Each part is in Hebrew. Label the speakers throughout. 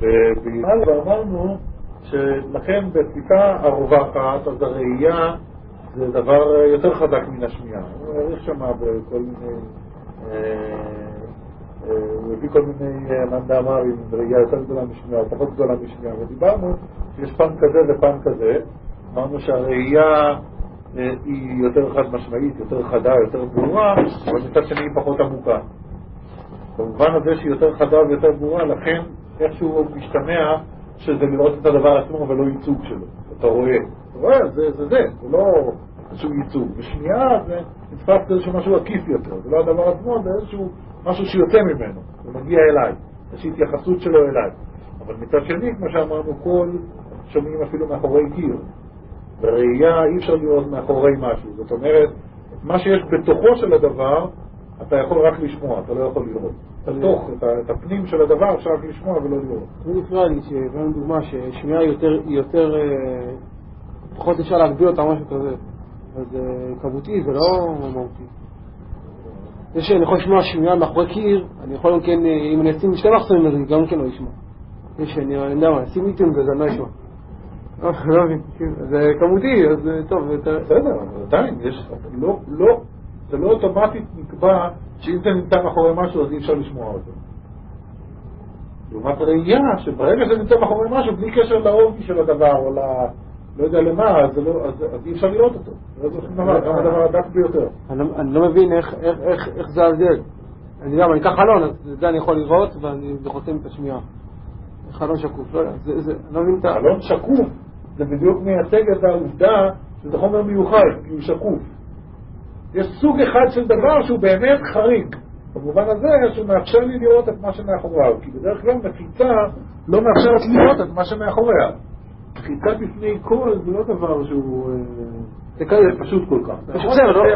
Speaker 1: ואמרנו שלכן בתפיסה הרווחת, אז הראייה זה דבר יותר חזק מן השמיעה. הוא העריך שמה בכל מיני, הוא הביא כל מיני מאמרים, ראייה יותר גדולה משמיעה או פחות גדולה משמיעה, ודיברנו שיש פן כזה ופן כזה. אמרנו שהראייה היא יותר חד משמעית, יותר חדה, יותר ברורה, אבל מצד שני היא פחות עמוקה. במובן הזה שהיא יותר חדה ויותר ברורה, לכן איכשהו משתמע שזה לראות את הדבר עצמו ולא ייצוג שלו. אתה רואה, זה לא איזשהו ייצוג. בשמיעה זה נתפס איזשהו משהו עקיף יותר, זה לא הדבר עצמו, זה איזשהו משהו שיוצא ממנו, זה מגיע אליי, יש התייחסות שלו אליי. אבל מצד שני, כמו שאמרנו, כל שומעים אפילו מאחורי קיר. בראייה אי אפשר לראות מאחורי משהו, זאת אומרת, מה שיש בתוכו של הדבר, אתה יכול רק לשמוע, אתה לא יכול לראות. את הפנים של הדבר אפשר רק לשמוע ולא לראות.
Speaker 2: זה נפרע לי שהבאנו דוגמה ששמיעה היא יותר, פחות אפשר להגביל אותה משהו כזה. אז כמותי זה לא מהותי. זה שאני יכול לשמוע שמיעה מאחורי קיר, אני יכול גם כן, אם אני אשים שתי מחסומים אז אני גם כן לא אשמע. זה שאני יודע מה, אשים איתם וזה לא אשמע. לא מבין, זה כמותי, אז טוב.
Speaker 1: בסדר, אבל עדיין, זה לא אוטומטית נקבע שאם זה נמצא מאחורי משהו אז אי אפשר לשמוע אותו. לעומת ראייה, שברגע שזה נמצא מאחורי משהו, בלי קשר לעובי של הדבר או לא יודע למה, אז אי אפשר לראות אותו. זה הדבר הדק ביותר.
Speaker 2: אני לא מבין איך זה ההבדל. אני יודע, אני אקח חלון, אז זה אני יכול לראות ואני חותם את השמיעה. חלון שקוף, לא יודע, אני לא מבין את
Speaker 1: חלון שקוף, זה בדיוק מייצג את העובדה שזה חומר מיוחד, כי הוא שקוף. יש סוג אחד של דבר שהוא באמת חריג. במובן הזה שהוא מאפשר לי לראות את מה שמאחוריו, כי בדרך כלל מחיצה לא מאפשרת לראות את מה שמאחוריה. מחיצה בפני כל זה לא דבר שהוא פשוט כל כך.
Speaker 2: פשוט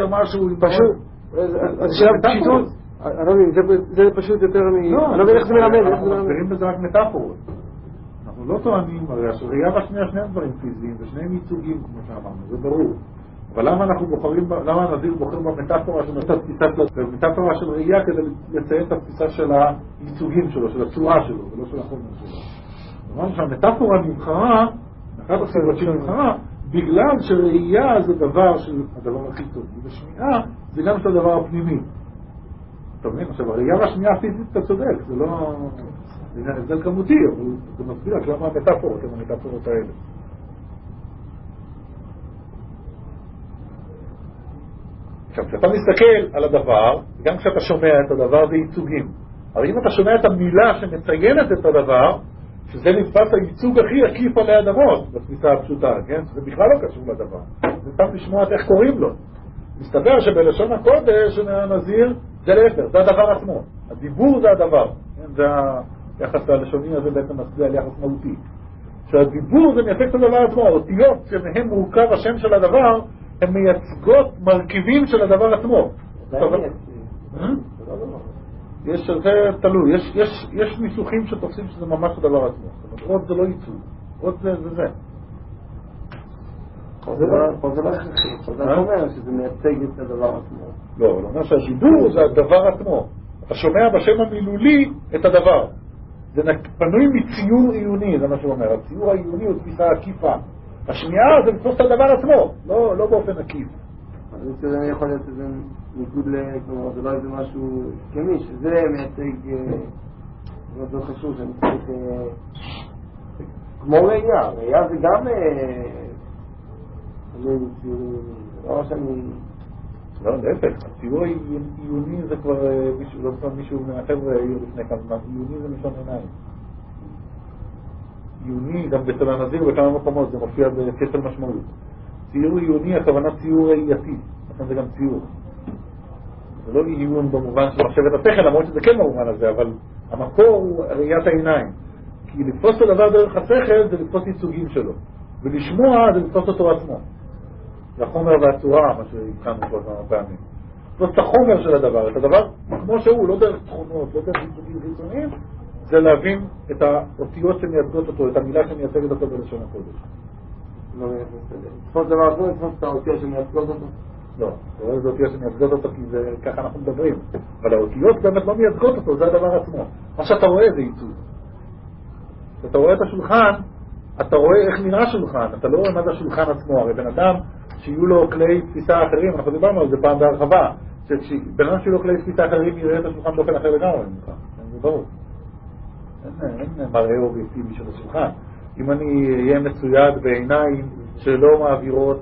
Speaker 2: אז שאלה פשיטות, אני לא מבין, זה פשוט יותר אני לא מבין איך זה מלמד.
Speaker 1: אנחנו מסבירים בזה רק מטאפורות. אנחנו לא טוענים, הרי הראייה והשמיעה שני דברים פיזיים ושניהם ייצוגים כמו שאמרנו, זה ברור. אבל למה אנחנו בוחרים, למה הנזיר בוחר במטאפורה של ראייה כדי לציין את התפיסה של הייצוגים שלו, של הצורה שלו, ולא של החומר שלו. אמרנו שהמטאפורה נבחרה, אחת הסיבות שהיא נבחרה, בגלל שראייה זה דבר של הדבר הכי טוב, ובשמיעה זה גם של הדבר הפנימי. אתה מבין? עכשיו, הראייה והשמיעה הפיזית אתה צודק, זה לא... זה הבדל כמותי, אבל זה מסביר למה המטאפורות הן המטאפורות האלה. עכשיו, כשאתה מסתכל על הדבר, גם כשאתה שומע את הדבר זה ייצוגים. אבל אם אתה שומע את המילה שמציינת את הדבר, שזה נתפס הייצוג הכי עקיף עלי אדמות, בתפיסה הפשוטה, כן? זה בכלל לא קשור לדבר. זה סתם לשמוע את איך קוראים לו. מסתבר שבלשון הקודש של הנזיר, זה להפך, זה הדבר עצמו. הדיבור זה הדבר. כן? זה היחס הלשוני הזה בעצם מצביע על יחס מהותי. שהדיבור זה מייצג את הדבר עצמו. האותיות שמהם מורכב השם של הדבר, הן מייצגות מרכיבים של הדבר עצמו. יש, זה תלוי, יש ניסוחים שתופסים שזה ממש הדבר עצמו. זאת אומרת, עוד זה לא ייצוג, עוד זה.
Speaker 2: זה לא הכרחי, זה אומר שזה מייצג את הדבר עצמו.
Speaker 1: לא, אבל אומר שהדיבור זה הדבר עצמו. אתה שומע בשם המילולי את הדבר. זה פנוי מציור עיוני, זה מה שהוא אומר. הציור העיוני הוא תפיסה עקיפה. השמיעה זה לתפוס את הדבר עצמו, לא באופן עקיף.
Speaker 2: אז זה יכול להיות שזה ניגוד כלומר, זה לא איזה משהו כמי, שזה מייצג, זה חשוב, שאני צריך, כמו ראייה, ראייה זה גם, לא שאני...
Speaker 1: לא, להפך, הציור העיוני זה כבר מישהו מהחבר'ה העיר לפני כמה זמן, עיוני זה משון עיניים. עיוני, גם אצל הנזיר בכמה מקומות, זה מופיע בכפל משמעות. ציור עיוני, הכוונה ציור ראייתי, לכן זה גם ציור. זה לא עיון במובן של מחשבת השכל, למרות שזה כן במובן הזה, אבל המקור הוא ראיית העיניים. כי לתפוס את הדבר דרך השכל זה לתפוס ייצוגים שלו, ולשמוע זה לתפוס אותו עצמו. זה החומר והצורה, מה שהתחלנו כל כמה פעמים. לתפוס את החומר של הדבר, את הדבר כמו שהוא, לא דרך תכונות, לא דרך ייצוגים חיצוניים, זה להבין את האותיות שמייצגות אותו, את המילה שמייצגת אותו בלשון הקודש.
Speaker 2: לא מייצגת. לתפוס דבר עצמו, לתפוס את האותיות שמייצגות אותו?
Speaker 1: לא, זה אותיות שמייצגות אותו כי ככה אנחנו מדברים. אבל האותיות באמת לא מייצגות אותו, זה הדבר עצמו. מה שאתה רואה זה ייצוג. כשאתה רואה את השולחן, אתה רואה איך נראה השולחן, אתה לא רואה מה זה השולחן עצמו. הרי בן אדם שיהיו לו כלי תפיסה אחרים, אנחנו דיברנו על זה פעם בהרחבה, שבן אדם שיהיו לו כלי תפיסה אחרים יראה את השולחן באופן אחר לגמרי, זה ברור. אין מראה אובייקטיבי של השולחן. אם אני אהיה מצויד בעיניים שלא מעבירות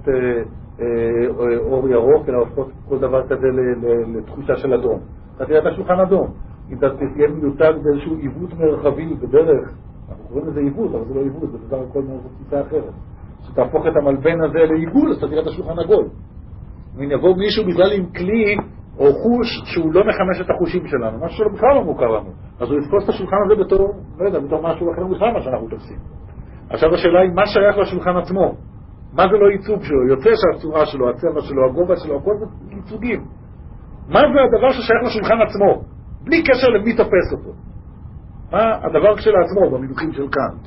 Speaker 1: אור ירוק, אלא הופכות כל דבר כזה לתחושה של אדום, אתה תראה את השולחן אדום. אם אתה תהיה מיוצג באיזשהו עיוות מרחבי בדרך, אנחנו קוראים לזה עיוות, אבל זה לא עיוות, זה דבר הכל תפיסה אחרת. שתהפוך את המלבן הזה לעיגול, אז אתה תראה את השולחן עגול. אם יבוא מישהו בכלל עם כלי או חוש שהוא לא מחמש את החושים שלנו, משהו שלא בכלל לא מוכר לנו, אז הוא יתפוס את השולחן הזה בתור, לא יודע, בתור משהו אחר בכלל מה שאנחנו תופסים. עכשיו השאלה היא, מה שייך לשולחן עצמו? מה זה לא ייצוג שלו? יוצא שהצורה שלו, הצבע שלו, הגובה שלו, הכל זה ייצוגים. מה זה הדבר ששייך לשולחן עצמו? בלי קשר למי תופס אותו. מה הדבר כשלעצמו במינוחים של קאנט?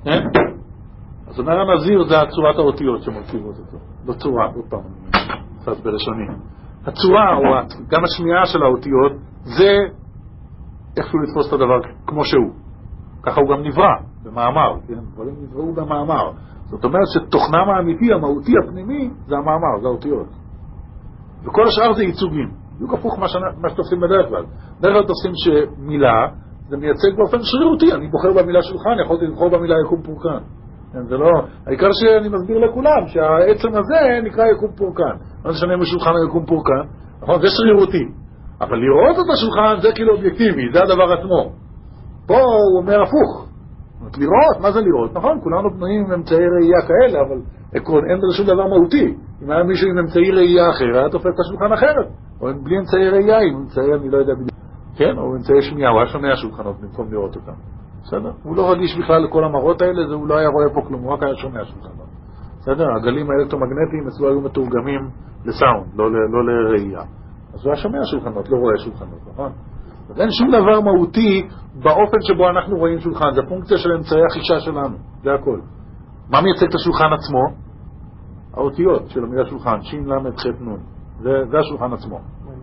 Speaker 1: אז אומר הנזיר זה הצורת האותיות שמרכיבות אותו. בצורה, עוד פעם, קצת בלשוני. הצורה, או גם השמיעה של האותיות, זה איכשהו לתפוס את הדבר כמו שהוא. ככה הוא גם נברא במאמר, כן? דברים נבראו במאמר. זאת אומרת שתוכנם האמיתי, המהותי, הפנימי, זה המאמר, זה האותיות. וכל השאר זה ייצוגים. בדיוק הפוך מה שתופסים בדרך כלל. דרך כלל תופסים שמילה זה מייצג באופן שרירותי. אני בוחר במילה שלך, אני יכולתי לבחור במילה יקום פורקן. זה לא... העיקר שאני מסביר לכולם שהעצם הזה נקרא יקום פורקן. מה זה שונה משולחן יקום פורקן? נכון, זה שרירותי. אבל לראות את השולחן זה כאילו אובייקטיבי, זה הדבר עצמו. פה הוא אומר הפוך. לראות, מה זה לראות? נכון, כולנו בנויים עם אמצעי ראייה כאלה, אבל אין בזה שום דבר מהותי. אם היה מישהו עם אמצעי ראייה אחר, היה תופס את השולחן אחרת. או בלי אמצעי ראייה, עם אמצעי, אני לא יודע בדיוק. כן, או אמצעי שמיעה, הוא היה שומע השולחנות במקום לראות אותם. בסדר? הוא לא רגיש בכלל לכל המראות האלה, הוא לא היה רואה פה כלום, הוא רק היה שומע השולחנות. בסדר? הגלים האלקטרומגנטיים אצלו היו מתורגמים לסאונד, לא לראייה. אז הוא היה שומע השולחנות, לא רואה שולחנות, נכון? אז אין שום דבר מהותי באופן שבו אנחנו רואים שולחן, זה פונקציה של אמצעי החישה שלנו, זה הכל. מה מייצג את השולחן עצמו? האותיות של המילה שולחן, שין למד ח' נון, זה השולחן עצמו.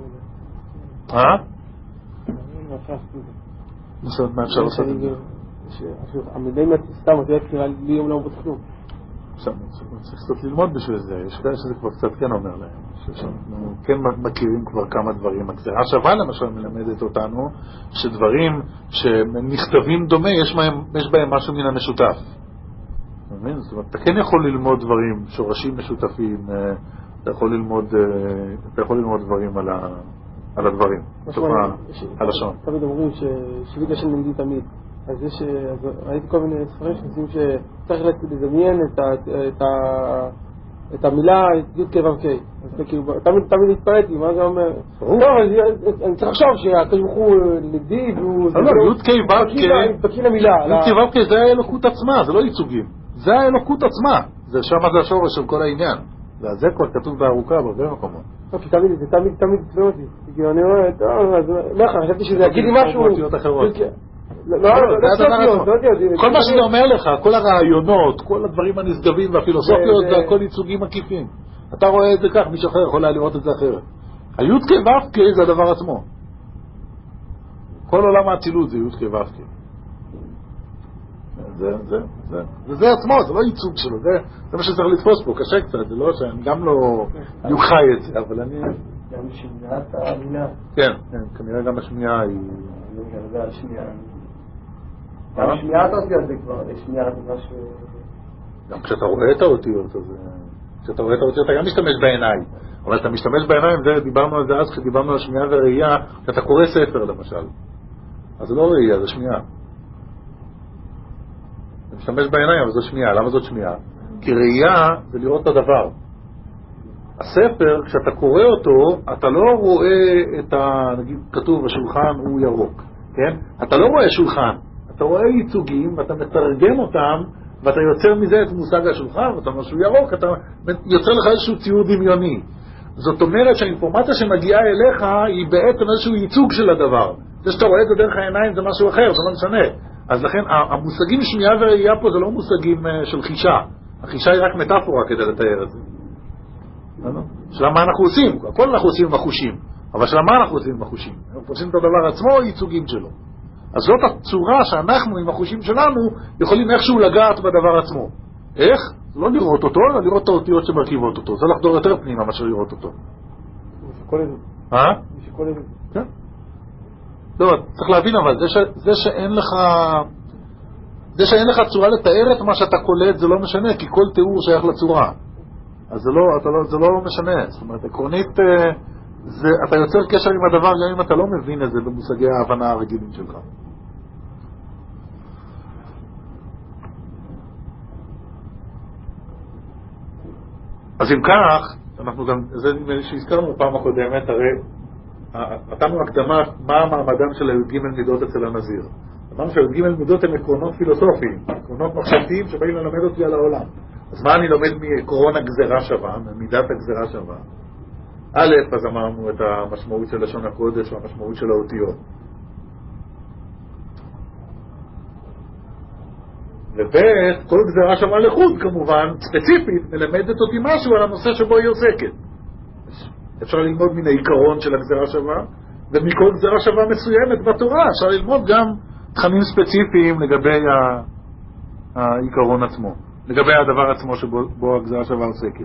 Speaker 1: מה אפשר לעשות את זה?
Speaker 2: המילים סתם, אתה יודע, לי יום לא בתכלום.
Speaker 1: צריך קצת ללמוד בשביל זה, יש כאלה שזה כבר קצת כן אומר להם, שאנחנו כן מכירים כבר כמה דברים. הגזירה שווה למשל מלמדת אותנו שדברים שנכתבים דומה, יש בהם משהו מן המשותף. זאת אומרת, אתה כן יכול ללמוד דברים, שורשים משותפים, אתה יכול ללמוד דברים על הדברים, בסוף הלשון.
Speaker 2: תמיד אומרים ששביל השם נמדי תמיד. אז ראיתי כל מיני ספרים שעושים שצריך לדמיין את המילה י' כ' ו' כ'. תמיד התפעלתי, מה זה אומר? טוב, אני צריך לחשוב שהקדוש הוא נגדי והוא...
Speaker 1: לא, י' כ' ו'
Speaker 2: כ' למילה.
Speaker 1: י' כ' ו' כ' זה האלוקות עצמה, זה לא ייצוגים. זה האלוקות עצמה. שם זה השורש של כל העניין. זה כבר כתוב בארוכה בהרבה מקומות.
Speaker 2: כי תמיד תצפה אותי. כי אני רואה, טוב, אז לך, חשבתי שזה יגיד לי משהו...
Speaker 1: כל מה שזה אומר לך, כל הרעיונות, כל הדברים הנשגבים והפילוסופיות, זה הכל ייצוגים עקיפים. אתה רואה את זה כך, מישהו אחר יכול לראות את זה אחרת. הי' כ' ו' כ' זה הדבר עצמו. כל עולם האצילות זה י' כ' ו' כ'. זה עצמו, זה לא ייצוג שלו, זה מה שצריך לתפוס פה, קשה קצת, זה לא שאני גם לא יוחי את זה, אבל אני...
Speaker 2: גם שמיעת המילה.
Speaker 1: כן, כנראה גם השמיעה היא...
Speaker 2: זה השמיעה. גם שמיעת האותיות זה כבר, שמיעת משהו...
Speaker 1: גם כשאתה רואה את האותיות, אתה גם משתמש בעיניים, אבל אתה משתמש בעיניים, דיברנו על זה אז, כשדיברנו על שמיעה וראייה, כשאתה קורא ספר למשל, אז זה לא ראייה, זה שמיעה. אתה משתמש בעיניים, אבל זו שמיעה. למה זאת שמיעה? כי ראייה זה לראות את הדבר. הספר, כשאתה קורא אותו, אתה לא רואה נגיד כתוב השולחן הוא ירוק, כן? אתה לא רואה שולחן, אתה רואה ייצוגים ואתה מתרגם אותם ואתה יוצר מזה את מושג השולחן ואתה אומר שהוא ירוק, אתה יוצר לך איזשהו ציור דמיוני. זאת אומרת שהאינפורמציה שמגיעה אליך היא בעצם איזשהו ייצוג של הדבר. זה שאתה רואה את זה דרך העיניים זה משהו אחר, זה לא משנה. אז לכן המושגים שמיעה וראייה פה זה לא מושגים של חישה. החישה היא רק מטאפורה כדי לתאר את זה. שאלה מה אנחנו עושים? הכל אנחנו עושים עם החושים. אבל שאלה מה אנחנו עושים עם החושים? אנחנו עושים את הדבר עצמו או ייצוגים שלו. אז זאת הצורה שאנחנו עם החושים שלנו יכולים איכשהו לגעת בדבר עצמו. איך? לא לראות אותו, אלא לראות את האותיות שמרכיבות אותו. זה לחדור יותר פנימה מאשר לראות אותו.
Speaker 2: משקול איזה. משקול איזה.
Speaker 1: כן. לא, צריך להבין אבל, זה שאין לך צורה לתאר את מה שאתה קולט זה לא משנה, כי כל תיאור שייך לצורה. אז זה לא משנה. זאת אומרת, עקרונית, אתה יוצר קשר עם הדבר גם אם אתה לא מבין את זה במושגי ההבנה הרגילים שלך. אז אם כך, אנחנו גם, זה שהזכרנו פעם הקודמת, הרי נתנו הקדמה מה מעמדם של הי"ג מידות אצל הנזיר. אמרנו שהי"ג מידות הם עקרונות פילוסופיים, עקרונות מחשבתיים שבאים ללמד אותי על העולם. אז מה אני לומד מעקרון הגזרה שווה, ממידת הגזרה שווה? א', אז אמרנו את המשמעות של לשון הקודש והמשמעות של האותיות. וב', כל גזרה שווה לחוד כמובן, ספציפית, מלמדת אותי משהו על הנושא שבו היא עוסקת. אפשר ללמוד מן העיקרון של הגזרה שווה, ומכל גזרה שווה מסוימת בתורה אפשר ללמוד גם תכנים ספציפיים לגבי העיקרון עצמו, לגבי הדבר עצמו שבו הגזרה שווה עוסקת.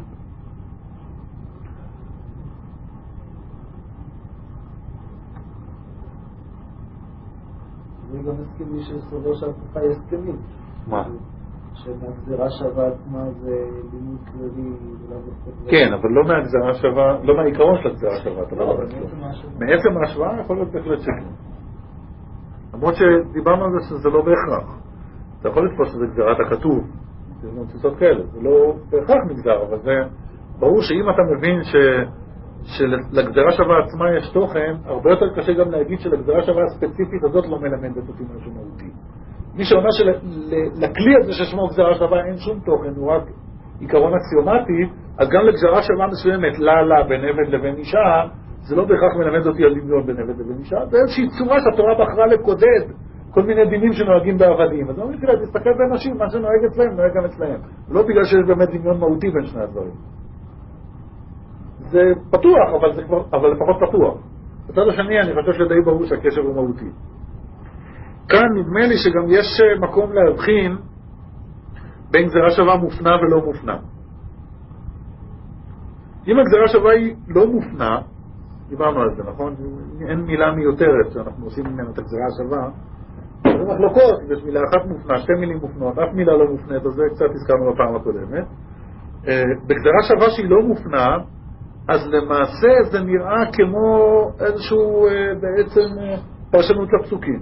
Speaker 3: אני גם מסכים לי שסובר שהתקופה היא הסכמית.
Speaker 1: מה?
Speaker 3: שהגזרה שווה עצמה זה לימוד כללי.
Speaker 1: כן, אבל לא מהגזרה שווה, לא מהעיקרון של הגזרה שווה. מעצם ההשוואה יכול להיות בהחלט שכן. למרות שדיברנו על זה שזה לא בהכרח. אתה יכול לתפוס שזה גזרת הכתוב, זה תפיסות כאלה, זה לא בהכרח מגזר, אבל זה ברור שאם אתה מבין שלגזרה שווה עצמה יש תוכן, הרבה יותר קשה גם להגיד שלגזרה שווה הספציפית הזאת לא מלמדת אותי משהו מהותי. מי שאומר שלכלי הזה ששמו גזרה שווה אין שום תוכן, הוא רק עיקרון אקסיומטי, אז גם לגזרה שווה מסוימת, לה בין עבד לבין אישה, זה לא בהכרח מלמד אותי על דמיון בין עבד לבין אישה, זה איזושהי צורה שהתורה בחרה לקודד כל מיני דינים שנוהגים בעבדים. אז אומרים כדי, תסתכל באנשים, מה שנוהג אצלהם, נוהג גם אצלהם. לא בגלל שיש באמת דמיון מהותי בין שני הדברים. זה פתוח, אבל לפחות פתוח. בצד השני, אני חושב שדי ברור שהקשר הוא מהותי. כאן נדמה לי שגם יש מקום להבחין בין גזרה שווה מופנה ולא מופנה. אם הגזרה שווה היא לא מופנה, דיברנו על זה, נכון? אין מילה מיותרת שאנחנו עושים ממנה את הגזרה השווה. זה מחלוקות, יש מילה אחת מופנה, שתי מילים מופנות, אף מילה לא מופנית, אז זה קצת הזכרנו בפעם הקודמת. בגזרה שווה שהיא לא מופנה, אז למעשה זה נראה כמו איזשהו בעצם פרשנות לפסוקים.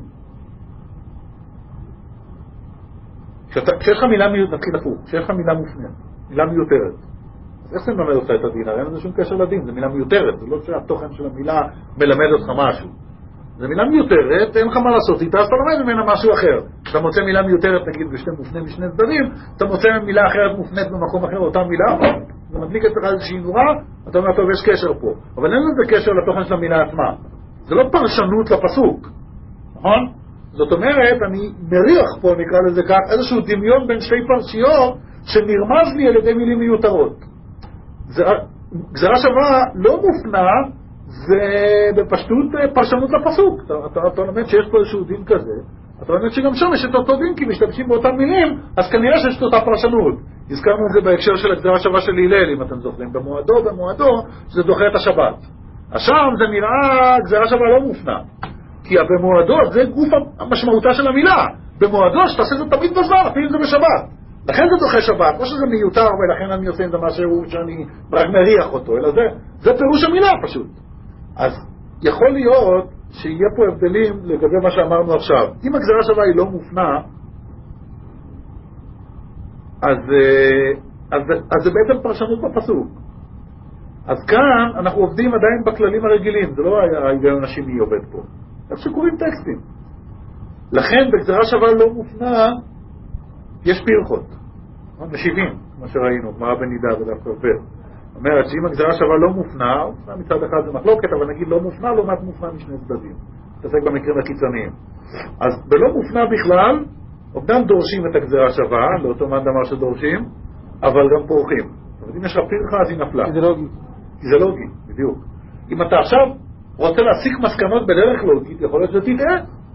Speaker 1: כשיש לך מילה מיותרת, נתחיל הפוך, כשיש לך מילה מופנית, מילה מיותרת, אז איך זה מלמד אותך את הדין? הרי אין לזה שום קשר לדין, זה מילה מיותרת, זה לא שהתוכן של המילה מלמד אותך משהו. זה מילה מיותרת, אין לך מה לעשות איתה, אז אתה לומד ממנה משהו אחר. כשאתה מוצא מילה מיותרת, נגיד, בשתי מופנה משני צדדים, אתה מוצא מילה אחרת מופנית במקום אחר, אותה מילה, זה מדליק אצלך איזושהי נורה, אתה אומר, טוב, יש קשר פה. אבל אין לזה קשר לתוכן של המילה עצמה. זה לא פרשנות לפסוק, נכון? זאת אומרת, אני מריח פה, נקרא לזה כך, איזשהו דמיון בין שתי פרשיות שנרמז לי על ידי מילים מיותרות. גזרה שווה לא מופנה, זה בפשטות פרשנות לפסוק. אתה לומד שיש פה איזשהו דין כזה, אתה לומד שגם שם יש את אותו דין, כי משתמשים באותם מילים, אז כנראה שיש את אותה פרשנות. הזכרנו את זה בהקשר של הגזרה שווה של הלל, אם אתם זוכרים, במועדו, שזה דוחה את השבת. אז שם זה נראה גזרה שווה לא מופנה. כי במועדו זה גוף המשמעותה של המילה. במועדו שתעשה זה תמיד בזמן, אפילו זה בשבת. לכן זה דוחה שבת, לא שזה מיותר ולכן אני עושה עם זה משהו שאני רק מריח אותו, אלא זה פירוש המילה פשוט. אז יכול להיות שיהיה פה הבדלים לגבי מה שאמרנו עכשיו. אם הגזרה שווה היא לא מופנה, אז זה בעצם פרשנות בפסוק. אז כאן אנחנו עובדים עדיין בכללים הרגילים, זה לא ההיגיון השני עובד פה. איך שקוראים טקסטים. לכן בגזרה שווה לא מופנה, יש פירחות. משיבים, כמו שראינו, גמרא בנידה ודף כ"ב. אומרת שאם הגזרה שווה לא מופנה, מצד אחד זה מחלוקת, אבל נגיד לא מופנה, לעומת מופנה משני צדדים. תעסק במקרים הקיצוניים. אז בלא מופנה בכלל, אומנם דורשים את הגזרה שווה, לאותו מאן דאמר שדורשים, אבל גם פורחים. אבל אם יש לך פירחה, אז היא נפלה.
Speaker 2: כי זה לוגי.
Speaker 1: כי זה לוגי, בדיוק. אם אתה עכשיו רוצה להסיק מסקנות בדרך לוגית, יכול להיות שתטעה.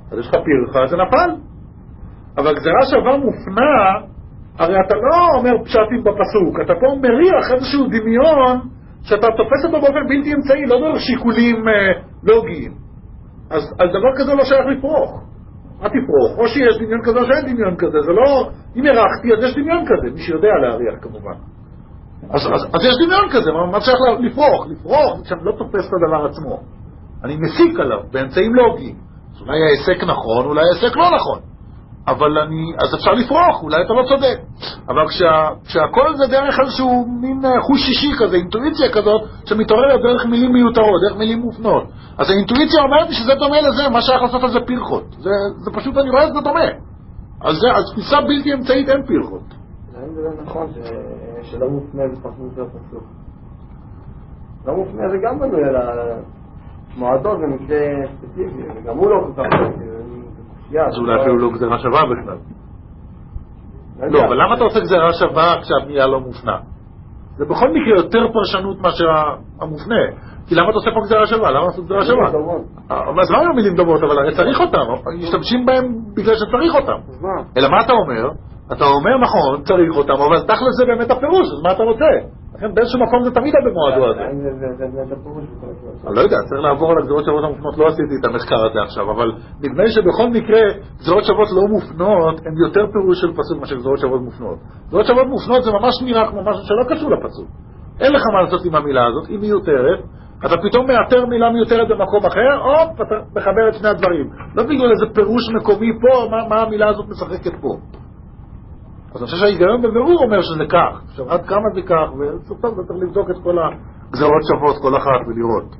Speaker 1: אז יש לך פרחה, זה נפל. אבל גזירה שווה מופנה, הרי אתה לא אומר פשטים בפסוק, אתה פה מריח איזשהו דמיון שאתה תופס אותו באופן בלתי אמצעי, לא דרך שיקולים לוגיים. אז דבר כזה לא שייך לפרוח. מה תפרוח? או שיש דמיון כזה או שאין דמיון כזה, זה לא, אם הרחתי אז יש דמיון כזה, מי שיודע להריח כמובן. אז יש דמיון כזה, מה שייך לפרוח, כשאני לא תופס את הדבר עצמו. אני מסיק עליו באמצעים לוגיים. אז אולי העסק נכון, אולי העסק לא נכון. אבל אז אפשר לפרוח, אולי אתה לא צודק. אבל כשהכל זה דרך איזשהו מין חוש שישי כזה, אינטואיציה כזאת, שמתעוררת דרך מילים מיותרות, דרך מילים מופנות. אז האינטואיציה אומרת שזה דומה לזה, מה שייך לעשות על זה פרחות. זה פשוט, אני רואה את זה דומה. אז תפיסה בלתי אמצעית אין פרחות.
Speaker 3: האם זה לא נכון שלא מופנה זה פחות יותר פסוק? לא מופנה זה גם בנוי על המועדות, זה מקרה ספציפי, וגם הוא לא כל כך...
Speaker 1: אז אולי אפילו לא גזירה שווה בכלל. לא, אבל למה אתה עושה גזירה שווה כשהבנייה לא מופנה? זה בכל מקרה יותר פרשנות מאשר המופנה. כי למה אתה עושה פה גזירה שווה? למה עושה גזירה שווה? אז לא היו מילים דומות, אבל הרי צריך אותם. משתמשים בהם בגלל שצריך אותם. אלא מה אתה אומר? אתה אומר נכון, צריך אותם, אבל תכל'ס זה באמת הפירוש, אז מה אתה רוצה? לכן באיזשהו מקום זה תמיד במועדו הזה. אני לא יודע, צריך לעבור על הגזירות שוות המופנות, לא עשיתי את המחקר הזה עכשיו, אבל נדמה לי שבכל מקרה גזירות שוות לא מופנות הן יותר פירוש של פסוק מאשר גזירות שוות מופנות. גזירות שוות מופנות זה ממש נראה כמו משהו שלא קשור לפסוק. אין לך מה לעשות עם המילה הזאת, היא מיותרת, אתה פתאום מאתר מילה מיותרת במקום אחר, או אתה מחבר את שני הדברים. לא בגלל איזה פירוש מקומי פה, מה המילה הזאת משחקת פה. אז אני חושב שההיגיון בבירור אומר שזה כך. עכשיו, עד כמה זה כך, וסוף טוב, צריך לבדוק את כל הגזרות שוות, כל אחת, ולראות.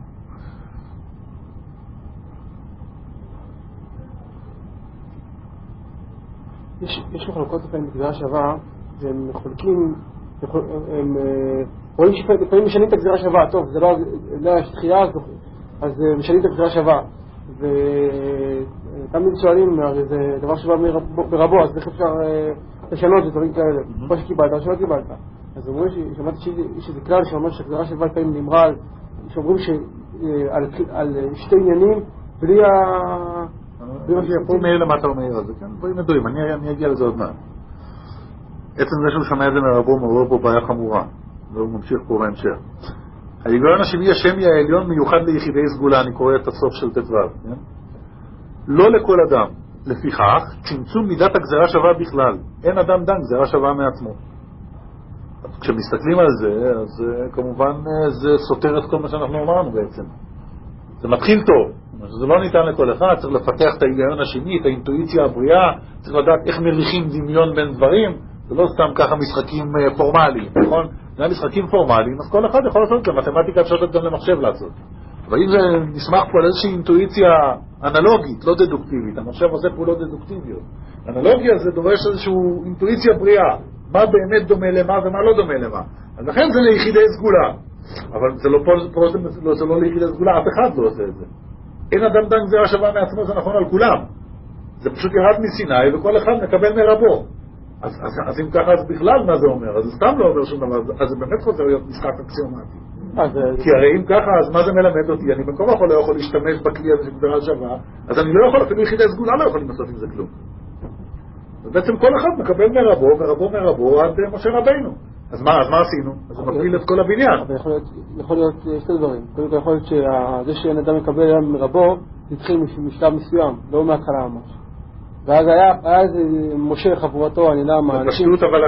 Speaker 2: יש מחלוקות לפעמים בגזירה שווה, והם חולקים, הם רואים שלפעמים משנים את הגזירה שווה, טוב, זה לא השתחייה, אז משנים את הגזירה שווה. ותמיד שואלים, הרי זה דבר שבא ברבו, אז איך אפשר לשנות את דברים כאלה, או שקיבלת או שלא קיבלת. אז אומרים שמעתי שזה כלל שאומר שהגזירה שווה לפעמים נאמרה שאומרים על שתי עניינים בלי
Speaker 1: מה שיפה מאלה מה אתה אומר על זה, כן? דברים ידועים, אני אגיע לזה עוד מעט. עצם זה שהוא שומע את זה מרבו מעורר פה בעיה חמורה, והוא ממשיך פה בהמשך. ההיגיון השני השמי העליון מיוחד ליחידי סגולה, אני קורא את הסוף של ט"ו, כן? לא לכל אדם. לפיכך, צמצום מידת הגזירה שווה בכלל. אין אדם דן גזירה שווה מעצמו. כשמסתכלים על זה, אז כמובן זה סותר את כל מה שאנחנו אמרנו בעצם. זה מתחיל טוב. זה לא ניתן לכל אחד, צריך לפתח את ההיגיון השני, את האינטואיציה הבריאה, צריך לדעת איך מריחים דמיון בין דברים, זה לא סתם ככה משחקים פורמליים, נכון? זה משחקים פורמליים, אז כל אחד יכול לעשות את זה, מתמטיקה אפשר גם למחשב לעשות. אבל אם זה נסמך פה על איזושהי אינטואיציה אנלוגית, לא דדוקטיבית, המחשב עושה פעולות דדוקטיביות. אנלוגיה זה דורש איזושהי אינטואיציה בריאה, מה באמת דומה למה ומה לא דומה למה. אז לכן זה ליחידי סגולה. אבל זה לא ליחידי סגולה, אף אחד לא עושה את זה. אין אדם דן גזירה שווה מעצמו, זה נכון על כולם. זה פשוט ירד מסיני וכל אחד מקבל מרבו. אז אם ככה, אז בכלל מה זה אומר? אז זה סתם לא אומר שום דבר, אז זה באמת חוזר להיות משחק אקסיומטי. כי הרי אם ככה, אז מה זה מלמד אותי? אני במקום לא יכול להשתמש בכלי הזה של גזירה שווה, אז אני לא יכול, אפילו יחידי סגולה לא יכולים לעשות עם זה כלום. ובעצם כל אחד מקבל מרבו עד משה רבינו. אז מה עשינו? אז זה מגביל את כל הבניין.
Speaker 2: יכול להיות שתי דברים. קודם כל יכול להיות שזה שאין אדם מקבל מרבו, זה התחיל משלב מסוים, לא מהתחלה ממש. ואז היה איזה משה חבורתו, אני לא מה...
Speaker 1: פשוט, אבל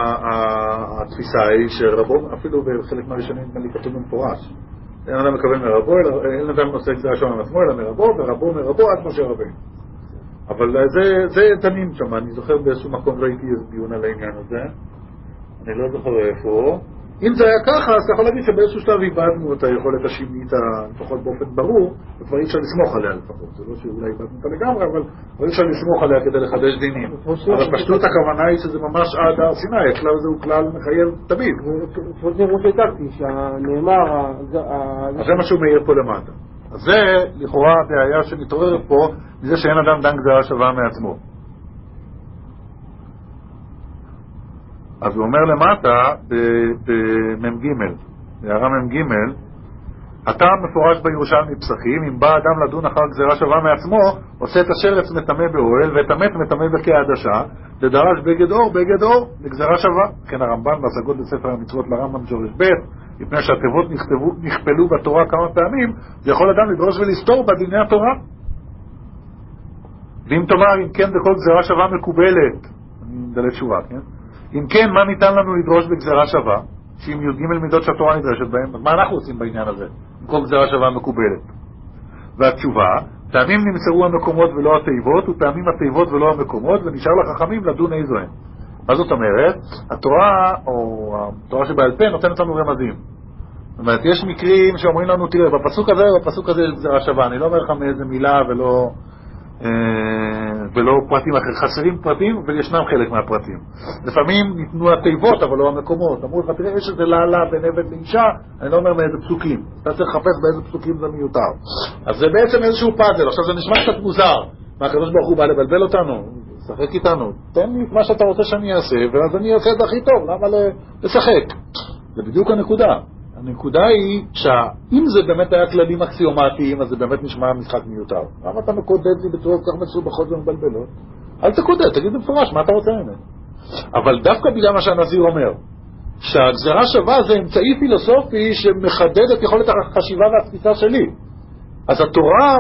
Speaker 1: התפיסה היא שרבו, אפילו בחלק מהראשונים נדמה לי כתוב במפורש. אין אדם מקבל מרבו, אין אדם נושא גזירה שווה מעצמו, אלא מרבו עד משה רבינו. אבל זה דנים שם, אני זוכר באיזשהו מקום ראיתי איזה דיון על העניין הזה. אני לא זוכר איפה. אם זה היה ככה, אז אתה יכול להגיד שבאיזשהו שלב איבדנו את היכולת השמית לפחות באופן ברור, וכבר אי אפשר לסמוך עליה לפחות. זה לא שאולי איבדנו אותה לגמרי, אבל אי אפשר לסמוך עליה כדי לחדש דינים. אבל פשוט הכוונה היא שזה ממש עד הר סיני, הכלל הזה הוא כלל מחייב תמיד.
Speaker 2: כמו שהצגתי, שהנאמר...
Speaker 1: אז זה מה שהוא מאיר פה למטה. אז זה לכאורה הבעיה שמתעוררת פה, מזה שאין אדם דן גזירה שווה מעצמו. אז הוא אומר למטה במ"ג, בהערה מ"ג, הטעם מפורש בירושלמי פסחים, אם בא אדם לדון אחר גזירה שווה מעצמו, עושה את השרץ מטמא באוהל, ואת המת מטמא בכעדשה, ודרש בגד אור, לגזירה שווה. כן, הרמב"ן בהשגות בספר המצוות לרמב"ם שורש ב', מפני שהתיבות נכפלו בתורה כמה פעמים, זה יכול אדם לדרוש ולסתור בדיני התורה. ואם תאמר, אם כן בכל גזירה שווה מקובלת, אני מדלת תשובה, כן? אם כן, מה ניתן לנו לדרוש בגזירה שווה? שאם י"ג מידות שהתורה נדרשת בהם, אז מה אנחנו עושים בעניין הזה? אם כל גזירה שווה מקובלת. והתשובה, פעמים נמסרו המקומות ולא התיבות, ופעמים התיבות ולא המקומות, ונשאר לחכמים לדון איזו הם. מה זאת אומרת? התורה, או התורה שבעל פה, נותנת לנו רמזים. זאת אומרת, יש מקרים שאומרים לנו, תראה, בפסוק הזה יש גזירה שווה, אני לא אומר לך מאיזה מילה ולא פרטים אחרים, חסרים פרטים וישנם חלק מהפרטים. לפעמים ניתנו התיבות אבל לא המקומות, אמרו לך תראה יש איזה לעלה בין עבד לאישה, אני לא אומר מאיזה פסוקים, אתה צריך לחפש באיזה פסוקים זה מיותר. אז זה בעצם איזשהו פאזל. עכשיו זה נשמע קצת מוזר, מה הקדוש ברוך הוא בא לבלבל אותנו? שחק איתנו, תן לי מה שאתה רוצה שאני אעשה ואז אני אעשה את זה הכי טוב, למה לשחק? זה בדיוק הנקודה. הנקודה היא שאם זה באמת היה כללים אקסיומטיים, אז זה באמת נשמע משחק מיותר. למה אתה מקודד לי בצורה כך מסובכות ומבלבלות? אל תקודד, תגיד במפורש מה אתה רוצה ממנו. אבל דווקא בגלל מה שהנזיר אומר, שהגזירה שווה זה אמצעי פילוסופי שמחדד את יכולת החשיבה והתפיסה שלי. אז התורה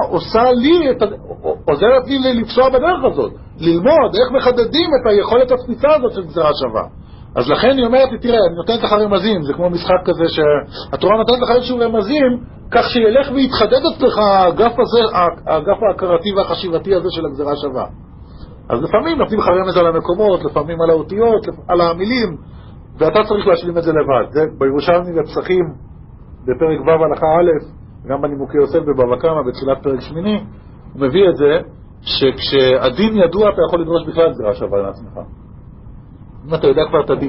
Speaker 1: עוזרת לי לפסוע בדרך הזאת, ללמוד איך מחדדים את היכולת התפיסה הזאת של גזירה שווה. אז לכן היא אומרת לי, תראה, אני נותנת לך רמזים, זה כמו משחק כזה שהתורה נותנת לך איזשהו רמזים, כך שילך ויתחדד אצלך האגף ההכרתי והחשיבתי הזה של הגזירה שווה. אז לפעמים נותנים לך רמז על המקומות, לפעמים על האותיות, על המילים, ואתה צריך להשלים את זה לבד. זה בירושלמי ופסחים, בפרק ו' הלכה א', גם בנימוקי יוסף בבבא קמא, בתחילת פרק שמיני, הוא מביא את זה, שכשהדין ידוע אתה יכול לדרוש בכלל גזירה שווה לעצמך. אם אתה יודע כבר את הדין,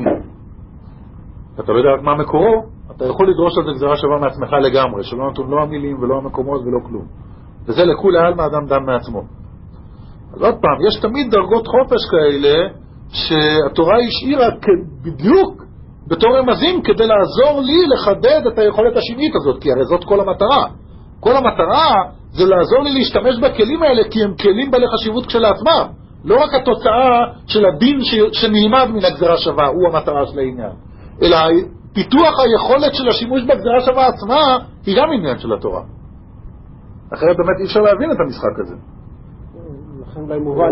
Speaker 1: אתה לא יודע מה מקורו, אתה יכול לדרוש על זה גזירה שווה מעצמך לגמרי, שלא נתון לא המילים ולא המקומות ולא כלום. וזה לכולי עלמא אדם דם מעצמו. אז עוד פעם, יש תמיד דרגות חופש כאלה שהתורה השאירה בדיוק בתור רמזים כדי לעזור לי לחדד את היכולת השינית הזאת, כי הרי זאת כל המטרה. כל המטרה זה לעזור לי להשתמש בכלים האלה, כי הם כלים בעלי חשיבות כשלעצמם. לא רק התוצאה של הדין שנלמד מן הגזירה שווה הוא המטרה של העניין, אלא פיתוח היכולת של השימוש בגזירה שווה עצמה היא גם עניין של התורה. אחרת באמת אי אפשר להבין את המשחק הזה.
Speaker 2: לכן אולי מובן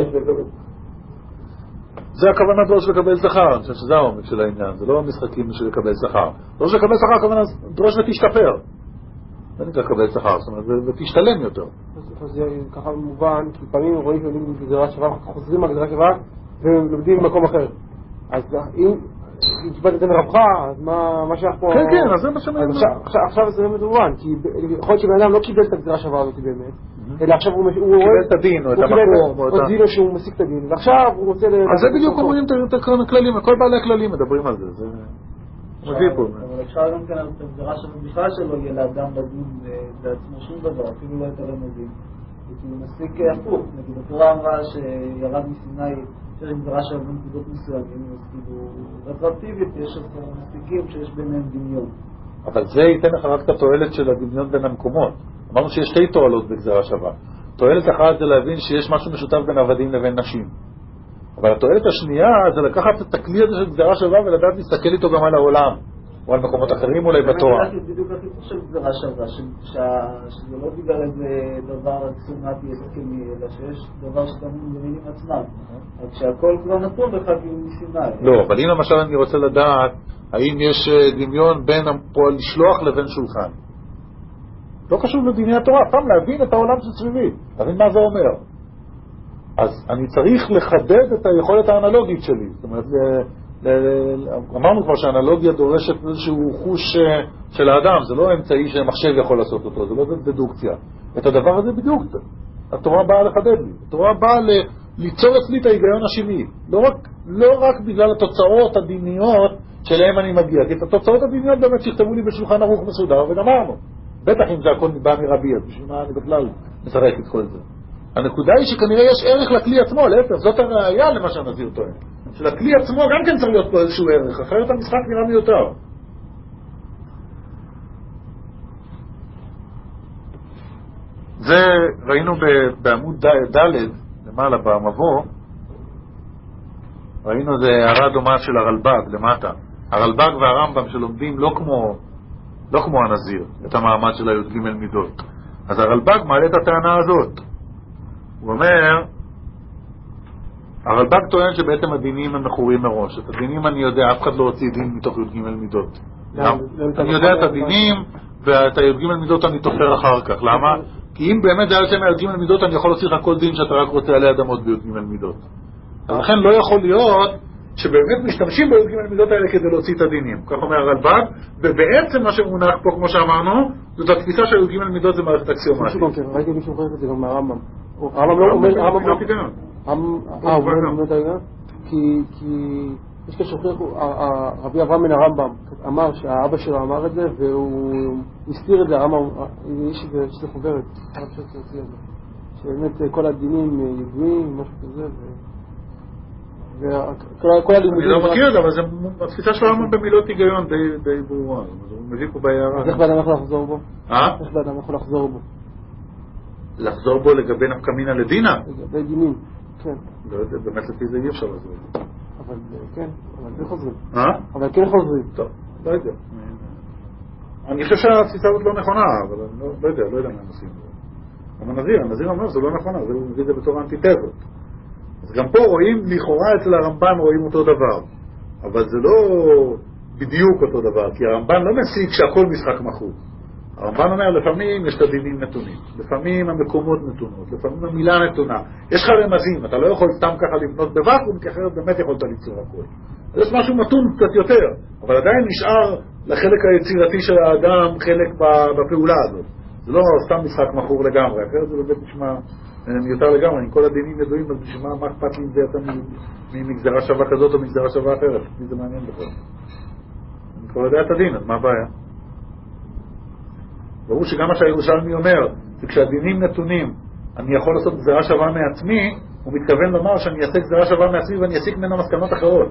Speaker 1: זה הכוונה דרוש לקבל שכר. אני חושב שזה העומק של העניין, זה לא משחקים בשביל לקבל שכר. דרוש לקבל שכר הכוונה דרוש ותשתפר, זה נקרא לקבל שכר, זאת אומרת ותשתלם יותר.
Speaker 2: זה ככה מובן, כי פעמים רואים שלומדים בגזירה שווה, חוזרים מהגזירה שווה ולומדים במקום אחר. אז אם קיבלת את זה מרבך, אז מה שייך פה?
Speaker 1: כן, אז זה מה שמעניין.
Speaker 2: עכשיו זה באמת מובן, כי יכול להיות שבן אדם לא קיבל את הגזירה שווה הזאת באמת, אלא עכשיו הוא
Speaker 1: קיבל את הדין, או את המקום,
Speaker 2: או את דין שהוא מסיק את הדין, ועכשיו הוא רוצה...
Speaker 1: אז זה בדיוק אומרים את הכללים, כל בעלי הכללים מדברים על זה, זה מביא פה.
Speaker 4: אבל אפשר גם כאן את הגזירה שווה בכלל שלא יהיה לאדם לדון בעצמו שום דבר, אפילו לא את הרמזים. כי הוא מסיק הפוך, נגיד התורה אמרה שירד מסיני של גזירה שווה בנקודות מסוימים, אז כאילו רטרואקטיבית יש מסיקים שיש ביניהם דמיון.
Speaker 1: אבל זה ייתן לך רק את התועלת של הדמיון בין המקומות. אמרנו שיש שתי תועלות בגזירה שווה. תועלת אחת זה להבין שיש משהו משותף בין עבדים לבין נשים. אבל התועלת השנייה זה לקחת את הכלי הזה של גזירה שווה ולדעת להסתכל איתו גם על העולם, או על מקומות אחרים אולי בתורה.
Speaker 4: זה בדיוק החיפוש של גזירה שווה, שזה לא בגלל איזה דבר אקסיומטי הסכמי, אלא שיש דבר שאתם מבינים עצמם. רק שהכל כבר נתון לך כאילו מסיני.
Speaker 1: לא, אבל אם למשל אני רוצה לדעת האם יש דמיון בין הפועל לשלוח לבין שולחן. לא קשור לדיני התורה, פעם להבין את העולם שסביבי, להבין מה זה אומר. אז אני צריך לחדד את היכולת האנלוגית שלי. זאת אומרת, אמרנו כבר שהאנלוגיה דורשת איזשהו חוש של האדם, זה לא אמצעי שמחשב יכול לעשות אותו, זה לא דדוקציה. את הדבר הזה בדיוק, התורה באה לחדד לי, התורה באה ליצור אצלי את ההיגיון השני, לא רק בגלל התוצאות הדיניות שלהם אני מגיע, כי את התוצאות הדיניות באמת שכתבו לי בשולחן ערוך מסודר וגמרנו. בטח אם זה הכל בא מרבי, אז בשביל מה אני בכלל מסרק את כל זה. הנקודה היא שכנראה יש ערך לכלי עצמו, להפך, זאת הראייה למה שהנזיר טוען. שלכלי עצמו גם כן צריך להיות פה איזשהו ערך, אחרת המשחק נראה מיותר. זה ראינו בעמוד ד' למעלה במבוא, ראינו זה הערה דומה של הרלב"ג למטה. הרלב"ג והרמב"ם שלומדים לא כמו הנזיר, את המעמד של הי"ג מידות. אז הרלב"ג מעלה את הטענה הזאת. הוא אומר, הרלב"ג טוען שבעצם הדינים הם מכורים מראש. את הדינים אני יודע, אף אחד לא הוציא דין מתוך י"ג מידות. אני יודע את הדינים, ואת הי"ג מידות אני תופר אחר כך. למה? כי אם באמת זה היה יוצא מהי"ג מידות, אני יכול להוציא לך כל דין שאתה רק רוצה עלי אדמות בי"ג מידות. אז לכן לא יכול להיות שבאמת משתמשים בי"ג מידות האלה כדי להוציא את הדינים. כך אומר הרלב"ג, ובעצם מה שמונח פה, כמו שאמרנו, זאת התפיסה של י"ג מידות זה מערכת אקסיומטית.
Speaker 2: ראיתי מישהו אומר את זה גם מהרמב"ם. הרמב"ם לא אומר, הוא אומר את העניין? כי יש כשוכח, רבי אברהם מן הרמב"ם אמר שהאבא שלו אמר את זה, והוא הסתיר את זה, יש איזה חוברת, שבאמת כל הדינים ידועים, משהו כזה, וכל הלימודים...
Speaker 1: אני לא מכיר את זה, אבל התפיסה של הרמב"ם במילות היגיון די ברורה, הוא מביא פה בהערה.
Speaker 2: אז איך באדם יכול לחזור בו?
Speaker 1: איך
Speaker 2: באדם יכול לחזור בו?
Speaker 1: לחזור בו לגבי נפקא מינה לדינה?
Speaker 2: לגבי דינים, כן.
Speaker 1: לא יודע, באמת לפי זה אי אפשר לחזור.
Speaker 2: אבל כן, אבל כן חוזרים. אבל כן חוזרים.
Speaker 1: טוב, לא יודע. אני חושב שהתפיסה הזאת לא נכונה, אבל אני לא יודע מה הם עושים. אבל הנזיר אומר שזה לא נכונה, הוא מביא את זה בתור אנטיתזות. אז גם פה רואים, לכאורה אצל הרמב"ן רואים אותו דבר. אבל זה לא בדיוק אותו דבר, כי הרמב"ן לא מסיק שהכל משחק מכור. הרמב"ן אומר, לפעמים יש את הדינים נתונים, לפעמים המקומות נתונות, לפעמים המילה נתונה. יש לך רמזים, אתה לא יכול סתם ככה לבנות בוואקום, כי אחרת באמת יכולת ליצור הכל. אז יש משהו נתון קצת יותר, אבל עדיין נשאר לחלק היצירתי של האדם חלק בפעולה הזאת. זה לא סתם משחק מכור לגמרי, אחרת זה באמת נשמע מיותר לגמרי. עם כל הדינים ידועים, אז נשמע מה אכפת לי אם זה יצא ממגזרה שווה כזאת או מגזרה שווה אחרת. מי זה מעניין בכלל? אני כבר יודע את הדין, אז מה הבעיה? ברור שגם מה שהירושלמי אומר, שכשהדינים נתונים אני יכול לעשות גזרה שווה מעצמי, הוא מתכוון לומר שאני אעשה גזרה שווה מעצמי ואני אסיק ממנו מסקנות אחרות.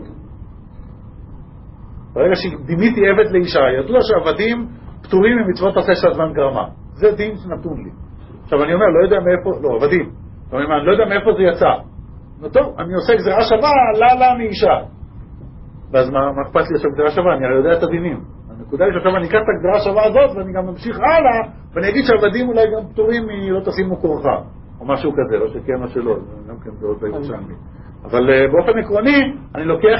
Speaker 1: ברגע שדימיתי עבד לאישה, ידוע שעבדים פטורים ממצוות עשה שעזבן גרמה. זה דין שנתון לי. עכשיו אני אומר, לא יודע מאיפה, לא, עבדים. אני לא יודע מאיפה זה יצא. טוב, אני עושה גזרה שווה, לה מאישה. ואז מה אכפת לי עכשיו גזרה שווה? אני יודע את הדינים. הנקודה היא שעכשיו אני אקח את הגזרה השווה הזאת ואני גם ממשיך הלאה ואני אגיד שהעבדים אולי גם פטורים מלא תשימו כורחה או משהו כזה, לא שכן או שלא, זה גם כן דעות בירושלמי. אבל באופן עקרוני אני לוקח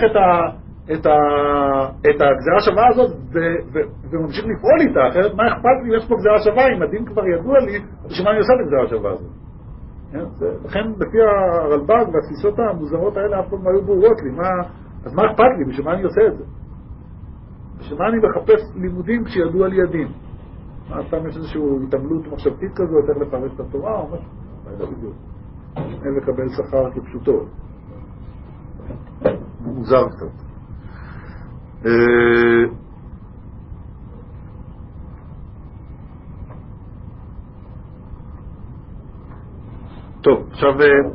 Speaker 1: את הגזרה השווה הזאת וממשיך לפעול איתה, אחרת מה אכפת לי? יש פה גזרה שווה, אם הדין כבר ידוע לי, בשביל מה אני עושה את הגזרה השווה הזאת? לכן לפי הרלב"ג והתפיסות המוזרות האלה אף פעם לא היו ברורות לי, אז מה אכפת לי? בשביל מה אני עושה את זה? בשביל מה אני מחפש לימודים כשידוע לי הדין? מה, סתם יש איזושהי התעמלות מחשבתית כזאת, איך לפרש את התורה או משהו? לא בדיוק. אין לקבל שכר כפשוטו. מוזר קצת. טוב, עכשיו...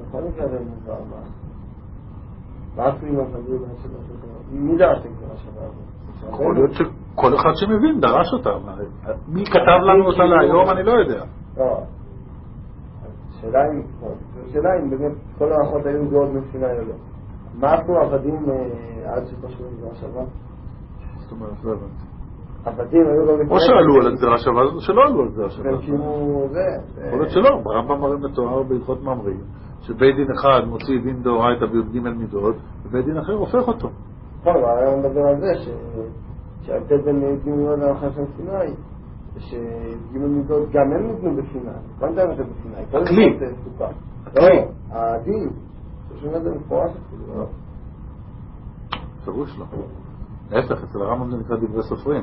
Speaker 3: מי דרש את הגזרה השווה הזאת?
Speaker 1: יכול להיות שכל אחד שמבין דרש אותה. מי כתב לנו אותה להיום אני לא יודע.
Speaker 3: לא. השאלה אם באמת כל המערכות היו גזרות מסיני או לא. מה עשו עבדים עד שפשו לגזרה שווה?
Speaker 1: זאת אומרת, לא הבנתי.
Speaker 3: עבדים היו לא מסיני.
Speaker 1: או שעלו על הגזרה שווה, או שלא עלו על הגזרה שווה. יכול להיות שלא. ברמב"ם מראים מתואר בהלכות ממרים, שבית דין אחד מוציא דין דאורייתא בי"ג מידות, ובית דין אחר הופך אותו.
Speaker 3: נכון, אבל היום מדבר על זה שההבדל בין י"ג מידות להלכה של סיני, שי"ג מידות גם הם נתנו בסיני. לא יודע אם זה בסיני.
Speaker 1: הכלי.
Speaker 3: לא, הדין. ששונה זה מפורש אפילו.
Speaker 1: פירוש לא. להפך, אצל הרמב"ם זה נקרא דברי סופרים.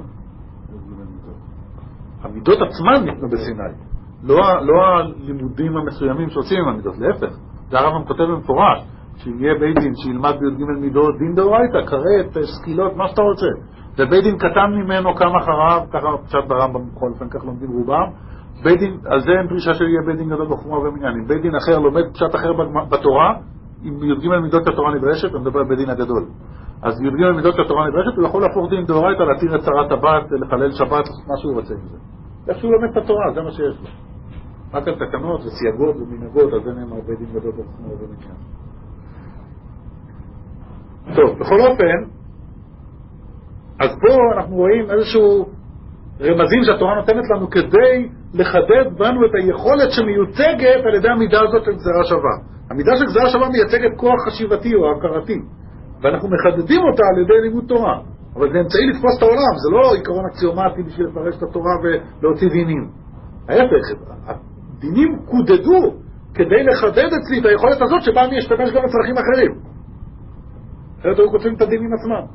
Speaker 1: המידות עצמן ניתנו בסיני. לא הלימודים המסוימים שעושים עם המידות, להפך. זה הרמב"ם כותב במפורש, שיהיה בית דין שילמד בי"ג מידות, דין דאורייתא, כרת, סקילות, מה שאתה רוצה. ובית דין קטן ממנו קם אחריו, ככה פשט ברמב"ם בכל אופן, כך לומדים רובם. בית דין, על זה אין דרישה שיהיה בית דין גדול בחומרה ומניין. אם בית דין אחר לומד פשט אחר בתורה, אם י"ג מידות התורה נדרשת, אני מדבר על בית דין הגדול. אז י"ג מידות התורה נדרשת, הוא יכול להפוך דין דאורייתא, להתיר את צרת הבת, לחלל שבת, מה שהוא רוצה עם זה. איך שהוא לומד את התורה, זה מה שיש לו. רק על תקנות וסייגות ומנהגות, על זה נאמר בית דין גדול בעצמו ובמקרה. טוב, בכל אופן, אז פה אנחנו רואים איזשהו רמזים שהתורה נותנת לנו כדי לחדד בנו את היכולת שמיוצגת על ידי המידה הזאת של גזרה שווה. המידה של גזרה שווה מייצגת כוח חשיבתי או הכרתי, ואנחנו מחדדים אותה על ידי לימוד תורה. אבל זה אמצעי לתפוס את העולם, זה לא עיקרון אקסיומטי בשביל לפרש את התורה ולהוציא דינים. ההפך, הדינים קודדו כדי לחדד אצלי את היכולת הזאת שבה אני אשתמש גם לצרכים אחרים. אחרת היו כותבים את הדינים עצמם.